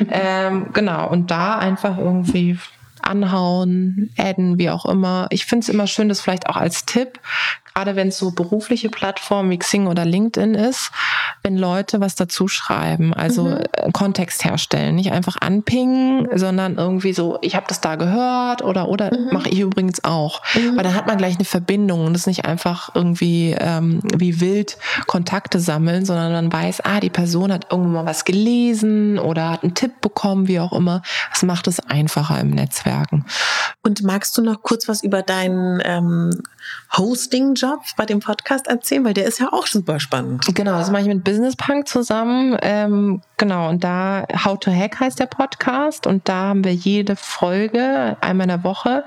Genau, und da einfach irgendwie anhauen, adden, wie auch immer. Ich finde es immer schön, das vielleicht auch als Tipp, gerade wenn es so berufliche Plattformen wie Xing oder LinkedIn ist, wenn Leute was dazu schreiben, also Kontext herstellen, nicht einfach anpingen, sondern irgendwie so, ich habe das da gehört oder mache ich übrigens auch. Weil dann hat man gleich eine Verbindung und das nicht einfach irgendwie wie wild Kontakte sammeln, sondern man weiß, die Person hat irgendwo mal was gelesen oder hat einen Tipp bekommen, wie auch immer. Das macht es einfacher im Netzwerken. Und magst du noch kurz was über deinen Hosting-Job bei dem Podcast erzählen? Weil der ist ja auch super spannend. Genau, das mache ich mit Business Punk zusammen. Genau, und da How to Hack heißt der Podcast und da haben wir jede Folge, einmal in der Woche,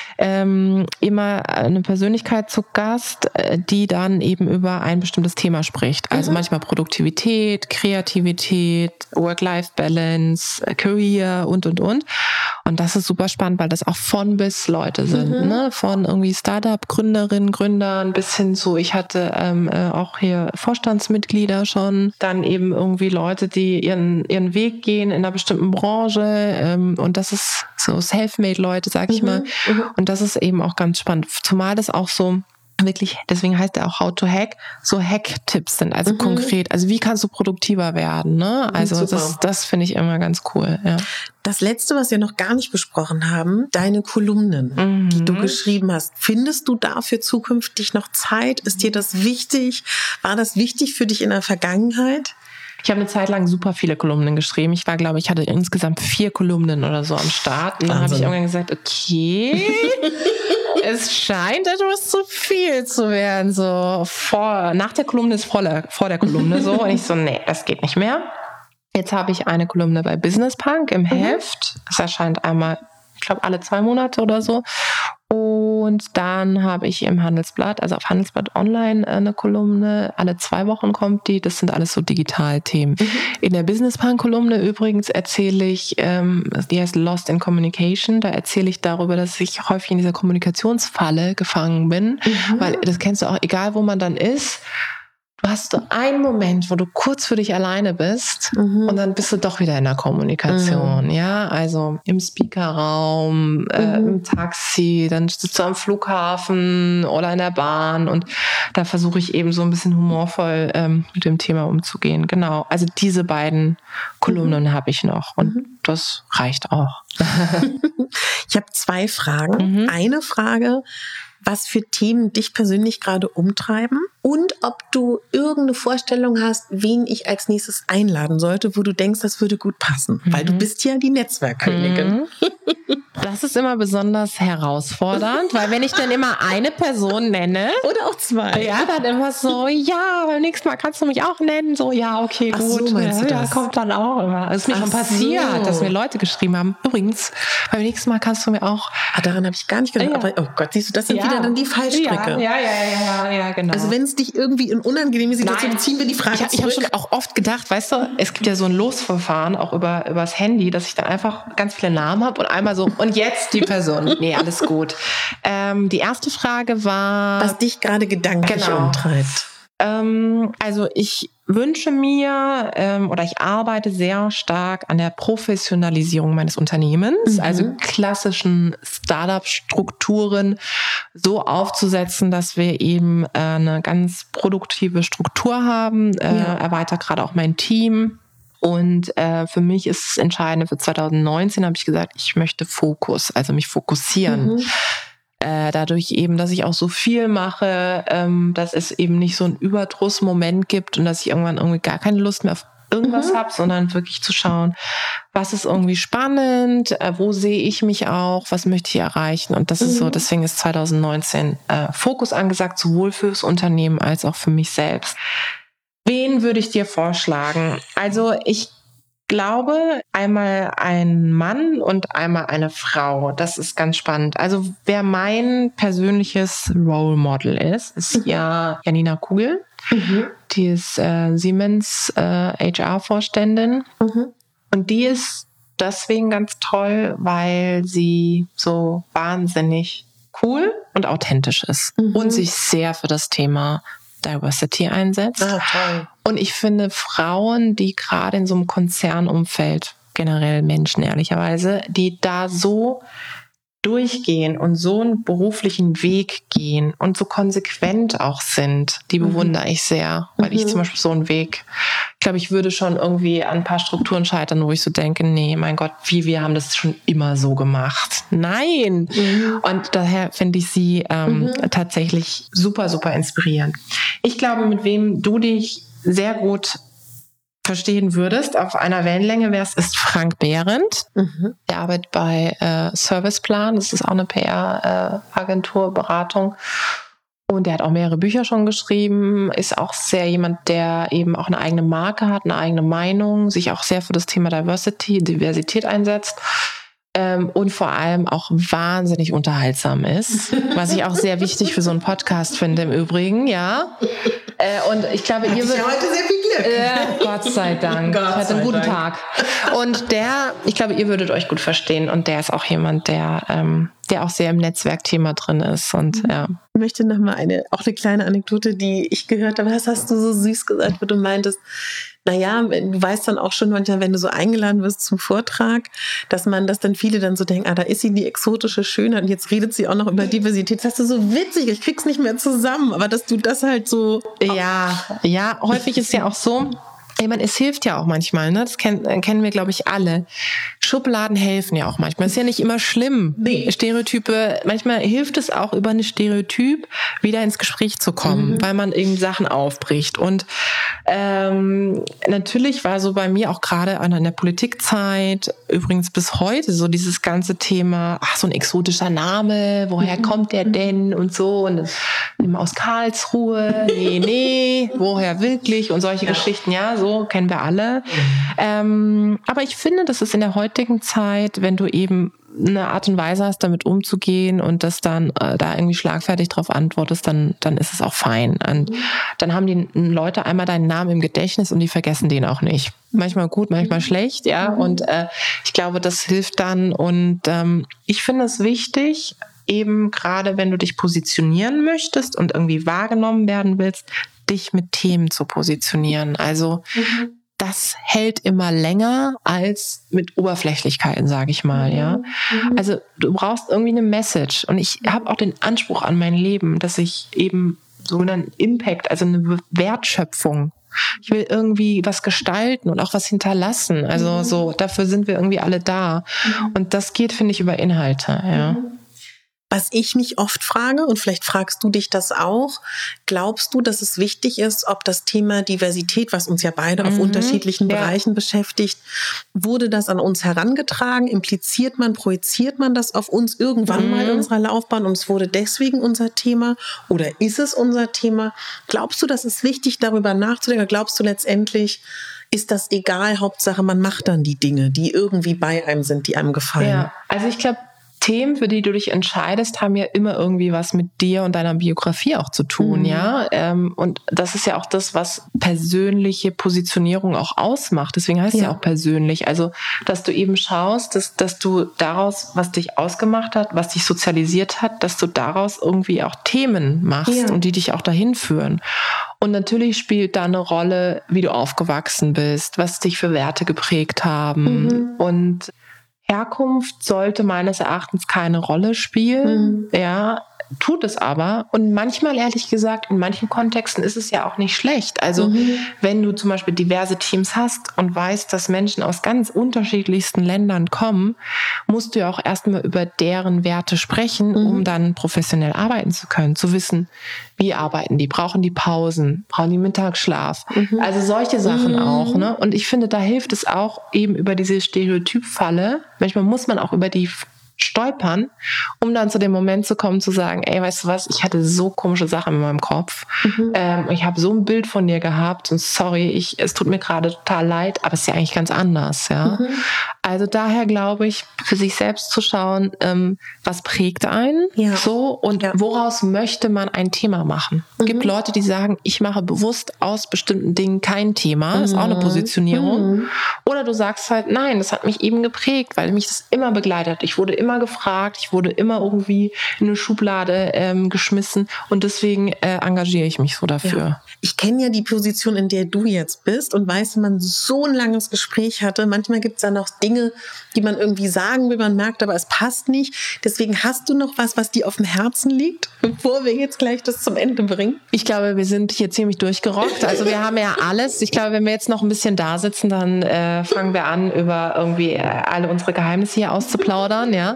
immer eine Persönlichkeit zu Gast, die dann eben über ein bestimmtes Thema spricht. Also manchmal Produktivität, Kreativität, Work-Life-Balance, Career und. Und das ist super spannend, weil das auch von bis Leute sind, ne? Von irgendwie Startup-Gründerinnen, Gründern bis hin zu, ich hatte auch hier Vorstandsmitglieder schon, dann eben irgendwie Leute, die ihren Weg gehen in einer bestimmten Branche und das ist so Selfmade-Leute, sag ich mal. Und das ist eben auch ganz spannend, zumal das auch so wirklich, deswegen heißt er auch How to Hack, so Hack-Tipps sind, also konkret, also wie kannst du produktiver werden, ne? Also das finde ich immer ganz cool, ja. Das Letzte, was wir noch gar nicht besprochen haben, deine Kolumnen, die du geschrieben hast. Findest du dafür zukünftig noch Zeit? Ist dir das wichtig? War das wichtig für dich in der Vergangenheit? Ich habe eine Zeit lang super viele Kolumnen geschrieben. Ich hatte insgesamt 4 Kolumnen oder so am Start. Und dann habe ich irgendwann gesagt, okay, es scheint etwas zu viel zu werden. So nach der Kolumne ist vor der Kolumne so. Und ich so, nee, das geht nicht mehr. Jetzt habe ich eine Kolumne bei Business Punk im Heft. Das erscheint einmal, ich glaube, alle 2 Monate oder so. Und dann habe ich im Handelsblatt, also auf Handelsblatt Online eine Kolumne. Alle 2 Wochen kommt die. Das sind alles so Digitalthemen. In der Business Punk Kolumne übrigens erzähle ich, die heißt Lost in Communication. Da erzähle ich darüber, dass ich häufig in dieser Kommunikationsfalle gefangen bin. Weil das kennst du auch, egal wo man dann ist. Du hast so einen Moment, wo du kurz für dich alleine bist und dann bist du doch wieder in der Kommunikation, ja, also im Speakerraum, im Taxi, dann sitzt du am Flughafen oder in der Bahn und da versuche ich eben so ein bisschen humorvoll mit dem Thema umzugehen. Genau, also diese beiden Kolumnen habe ich noch und das reicht auch. Ich habe 2 Fragen. Eine Frage, was für Themen dich persönlich gerade umtreiben und ob du irgendeine Vorstellung hast, wen ich als nächstes einladen sollte, wo du denkst, das würde gut passen, weil du bist ja die Netzwerkkönigin. Das ist immer besonders herausfordernd, weil wenn ich dann immer eine Person nenne oder auch 2, ja, dann immer so, ja, beim nächsten Mal kannst du mich auch nennen, so, ja, okay, gut. Ach so, meinst du das? Kommt dann auch immer. Es ist mir schon passiert, dass mir Leute geschrieben haben, übrigens, beim nächsten Mal kannst du mir auch... daran habe ich gar nicht gedacht, aber oh Gott, siehst du, das sind wieder dann die Fallstricke. Ja, genau. Also wenn es dich irgendwie in unangenehme Situationen? Ziehen wir die Frage zurück. Ich habe schon auch oft gedacht, weißt du, es gibt ja so ein Losverfahren auch übers Handy, dass ich dann einfach ganz viele Namen habe und einmal so, und jetzt die Person. Nee, alles gut. Die erste Frage war... Was dich gerade gedanklich umtreibt. Also ich wünsche mir oder ich arbeite sehr stark an der Professionalisierung meines Unternehmens, also klassischen Startup-Strukturen so aufzusetzen, dass wir eben eine ganz produktive Struktur haben, erweitere gerade auch mein Team. Und für mich ist das Entscheidende für 2019, habe ich gesagt, ich möchte Fokus, also mich fokussieren. Dadurch eben, dass ich auch so viel mache, dass es eben nicht so einen Überdrussmoment gibt und dass ich irgendwann irgendwie gar keine Lust mehr auf irgendwas habe, sondern wirklich zu schauen, was ist irgendwie spannend, wo sehe ich mich auch, was möchte ich erreichen. Und das ist so, deswegen ist 2019 Fokus angesagt, sowohl fürs Unternehmen als auch für mich selbst. Wen würde ich dir vorschlagen? Also ich glaube, einmal ein Mann und einmal eine Frau. Das ist ganz spannend. Also wer mein persönliches Role Model ist ja Janina Kugel. Die ist Siemens HR-Vorständin. Und die ist deswegen ganz toll, weil sie so wahnsinnig cool und authentisch ist und sich sehr für das Thema Diversity einsetzt. Toll. Und ich finde Frauen, die gerade in so einem Konzernumfeld, generell Menschen ehrlicherweise, die da so durchgehen und so einen beruflichen Weg gehen und so konsequent auch sind, die bewundere ich sehr, weil ich zum Beispiel so einen Weg, ich glaube, ich würde schon irgendwie an ein paar Strukturen scheitern, wo ich so denke, nee, mein Gott, wir haben das schon immer so gemacht. Nein! Und daher finde ich sie tatsächlich super, super inspirierend. Ich glaube, mit wem du dich sehr gut verstehen würdest, auf einer Wellenlänge wärst, ist Frank Behrendt. Der arbeitet bei Serviceplan, das ist auch eine PR-Agentur, Beratung. Und der hat auch mehrere Bücher schon geschrieben, ist auch sehr jemand, der eben auch eine eigene Marke hat, eine eigene Meinung, sich auch sehr für das Thema Diversität einsetzt. Und vor allem auch wahnsinnig unterhaltsam ist, was ich auch sehr wichtig für so einen Podcast finde im Übrigen, ja. Und ich glaube, ihr würdet... heute sehr viel Glück. Gott sei Dank. Ich hatte einen guten Tag. Und ich glaube, ihr würdet euch gut verstehen. Und der ist auch jemand, der auch sehr im Netzwerkthema drin ist. Und ja. Ich möchte nochmal eine kleine Anekdote, die ich gehört habe. Das hast du so süß gesagt, wo du meintest, naja, du weißt dann auch schon manchmal, wenn du so eingeladen wirst zum Vortrag, dass dann viele dann so denken, da ist sie die exotische Schönheit und jetzt redet sie auch noch über Diversität. Das ist so witzig, ich krieg's nicht mehr zusammen, aber dass du das halt so... Ja, häufig ist ja auch so, ich meine, es hilft ja auch manchmal, ne? Das kennen wir, glaube ich, alle. Schubladen helfen ja auch manchmal. Ist ja nicht immer schlimm. Nee. Stereotype, manchmal hilft es auch, über ein Stereotyp wieder ins Gespräch zu kommen, weil man eben Sachen aufbricht. Und natürlich war so bei mir auch gerade in der Politikzeit, übrigens bis heute, so dieses ganze Thema, so ein exotischer Name, woher kommt der denn und so, und immer aus Karlsruhe, nee, woher wirklich, und solche Geschichten, ja, so kennen wir alle. Aber ich finde, das ist in der heutigen Zeit, wenn du eben eine Art und Weise hast, damit umzugehen und das dann da irgendwie schlagfertig drauf antwortest, dann ist es auch fein. Und dann haben die Leute einmal deinen Namen im Gedächtnis und die vergessen den auch nicht. Manchmal gut, manchmal schlecht, ja. Und ich glaube, das hilft dann. Und ich finde es wichtig, eben gerade wenn du dich positionieren möchtest und irgendwie wahrgenommen werden willst, dich mit Themen zu positionieren. Also das hält immer länger als mit Oberflächlichkeiten, sage ich mal, ja. Also du brauchst irgendwie eine Message. Und ich habe auch den Anspruch an mein Leben, dass ich eben so einen Impact, also eine Wertschöpfung, ich will irgendwie was gestalten und auch was hinterlassen. Also so, dafür sind wir irgendwie alle da. Und das geht, finde ich, über Inhalte, ja. Was ich mich oft frage, und vielleicht fragst du dich das auch, glaubst du, dass es wichtig ist, ob das Thema Diversität, was uns ja beide auf unterschiedlichen Bereichen beschäftigt, wurde das an uns herangetragen? Projiziert man das auf uns irgendwann mal in unserer Laufbahn und es wurde deswegen unser Thema? Oder ist es unser Thema? Glaubst du, das ist wichtig, darüber nachzudenken? Oder glaubst du letztendlich, ist das egal? Hauptsache, man macht dann die Dinge, die irgendwie bei einem sind, die einem gefallen? Ja, also ich glaube, Themen, für die du dich entscheidest, haben ja immer irgendwie was mit dir und deiner Biografie auch zu tun, ja. Und das ist ja auch das, was persönliche Positionierung auch ausmacht. Deswegen heißt es ja auch persönlich. Also, dass du eben schaust, dass du daraus, was dich ausgemacht hat, was dich sozialisiert hat, dass du daraus irgendwie auch Themen machst und die dich auch dahin führen. Und natürlich spielt da eine Rolle, wie du aufgewachsen bist, was dich für Werte geprägt haben. Und Herkunft sollte meines Erachtens keine Rolle spielen, ja, tut es aber. Und manchmal, ehrlich gesagt, in manchen Kontexten ist es ja auch nicht schlecht. Also wenn du zum Beispiel diverse Teams hast und weißt, dass Menschen aus ganz unterschiedlichsten Ländern kommen, musst du ja auch erstmal über deren Werte sprechen, um dann professionell arbeiten zu können, zu wissen, wie arbeiten die, brauchen die Pausen, brauchen die Mittagsschlaf. Also solche Sachen auch, ne? Und ich finde, da hilft es auch eben über diese Stereotypfalle. Manchmal muss man auch über die stolpern, um dann zu dem Moment zu kommen, zu sagen, ey, weißt du was, ich hatte so komische Sachen in meinem Kopf. Ich habe so ein Bild von dir gehabt und sorry, es tut mir gerade total leid, aber es ist ja eigentlich ganz anders, ja. Also daher glaube ich, für sich selbst zu schauen, was prägt einen so und woraus möchte man ein Thema machen. Es gibt Leute, die sagen, ich mache bewusst aus bestimmten Dingen kein Thema, das ist auch eine Positionierung. Oder du sagst halt, nein, das hat mich eben geprägt, weil mich das immer begleitet. Ich wurde immer gefragt, ich wurde immer irgendwie in eine Schublade geschmissen und deswegen engagiere ich mich so dafür. Ja. Ich kenne ja die Position, in der du jetzt bist und weiß, wenn man so ein langes Gespräch hatte, manchmal gibt es da noch Dinge, die man irgendwie sagen will, man merkt, aber es passt nicht. Deswegen hast du noch was dir auf dem Herzen liegt, bevor wir jetzt gleich das zum Ende bringen? Ich glaube, wir sind hier ziemlich durchgerockt. Also wir haben ja alles. Ich glaube, wenn wir jetzt noch ein bisschen da sitzen, dann fangen wir an, über irgendwie alle unsere Geheimnisse hier auszuplaudern, ja.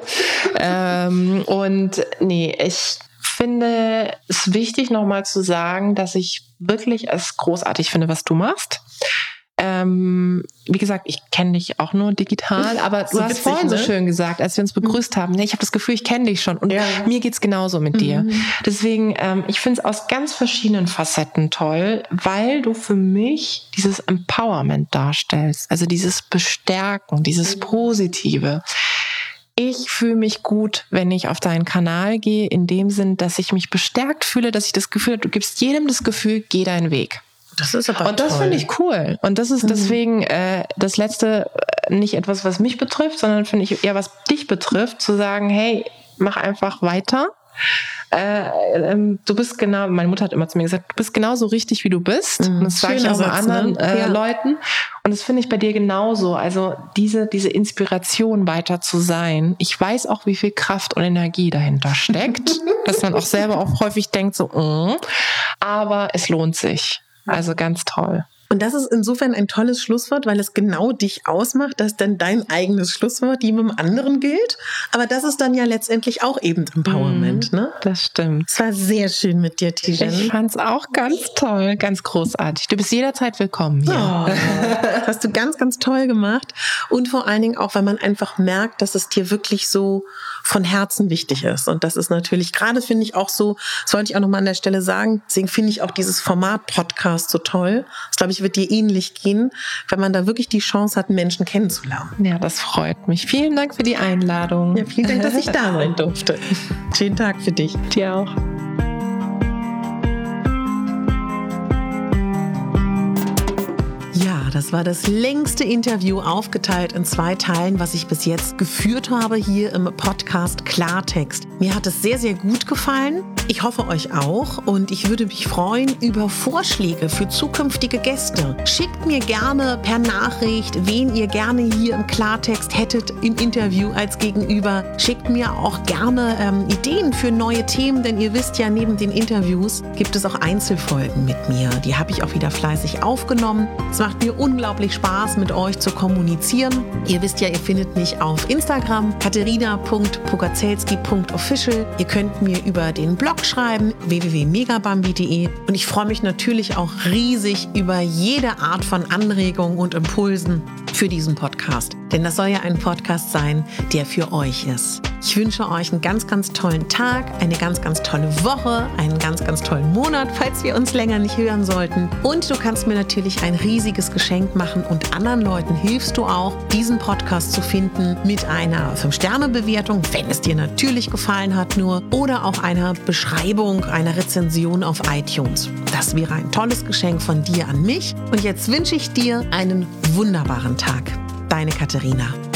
Und nee, ich finde es wichtig, nochmal zu sagen, dass ich wirklich es großartig finde, was du machst. Wie gesagt, ich kenne dich auch nur digital, aber du hast vorhin so schön gesagt, als wir uns begrüßt haben, ich habe das Gefühl, ich kenne dich schon und mir geht's genauso mit dir. Deswegen, ich finde es aus ganz verschiedenen Facetten toll, weil du für mich dieses Empowerment darstellst, also dieses Bestärken, dieses Positive. Ich fühle mich gut, wenn ich auf deinen Kanal gehe, in dem Sinn, dass ich mich bestärkt fühle, dass ich das Gefühl habe, du gibst jedem das Gefühl, geh deinen Weg. Das ist aber und das finde ich cool. Und das ist deswegen das Letzte nicht etwas, was mich betrifft, sondern finde ich eher, was dich betrifft, zu sagen, hey, mach einfach weiter. Du bist genau, meine Mutter hat immer zu mir gesagt, du bist genauso richtig, wie du bist. Und das sage ich auch bei anderen Leuten. Und das finde ich bei dir genauso. Also diese Inspiration weiter zu sein. Ich weiß auch, wie viel Kraft und Energie dahinter steckt, dass man auch selber auch häufig denkt so, aber es lohnt sich. Also ganz toll. Und das ist insofern ein tolles Schlusswort, weil es genau dich ausmacht, dass dann dein eigenes Schlusswort jedem anderen gilt. Aber das ist dann ja letztendlich auch eben Empowerment, ne? Das stimmt. Es war sehr schön mit dir, Tijen. Ich fand's auch ganz toll, ganz großartig. Du bist jederzeit willkommen hier. Oh, das hast du ganz, ganz toll gemacht. Und vor allen Dingen auch, weil man einfach merkt, dass es dir wirklich so von Herzen wichtig ist. Und das ist natürlich, gerade finde ich auch so, das wollte ich auch nochmal an der Stelle sagen, deswegen finde ich auch dieses Format Podcast so toll. Das, glaube ich, wird dir ähnlich gehen, wenn man da wirklich die Chance hat, Menschen kennenzulernen. Ja, das freut mich. Vielen Dank für die Einladung. Ja, vielen Dank, dass ich da sein durfte. Schönen Tag für dich. Dir auch. Das war das längste Interview, aufgeteilt in 2 Teilen, was ich bis jetzt geführt habe hier im Podcast Klartext. Mir hat es sehr, sehr gut gefallen. Ich hoffe, euch auch. Und ich würde mich freuen über Vorschläge für zukünftige Gäste. Schickt mir gerne per Nachricht, wen ihr gerne hier im Klartext hättet im Interview als Gegenüber. Schickt mir auch gerne Ideen für neue Themen, denn ihr wisst ja, neben den Interviews gibt es auch Einzelfolgen mit mir. Die habe ich auch wieder fleißig aufgenommen. Es macht mir unglaublich Spaß, mit euch zu kommunizieren. Ihr wisst ja, ihr findet mich auf Instagram, katerina.pogacelski.official. Ihr könnt mir über den Blog schreiben, www.megabambi.de. Und ich freue mich natürlich auch riesig über jede Art von Anregungen und Impulsen für diesen Podcast. Denn das soll ja ein Podcast sein, der für euch ist. Ich wünsche euch einen ganz, ganz tollen Tag, eine ganz, ganz tolle Woche, einen ganz, ganz tollen Monat, falls wir uns länger nicht hören sollten. Und du kannst mir natürlich ein riesiges Geschenk machen und anderen Leuten hilfst du auch, diesen Podcast zu finden mit einer 5-Sterne-Bewertung, wenn es dir natürlich gefallen hat nur, oder auch einer Beschreibung, einer Rezension auf iTunes. Das wäre ein tolles Geschenk von dir an mich. Und jetzt wünsche ich dir einen wunderbaren Tag. Deine Katharina.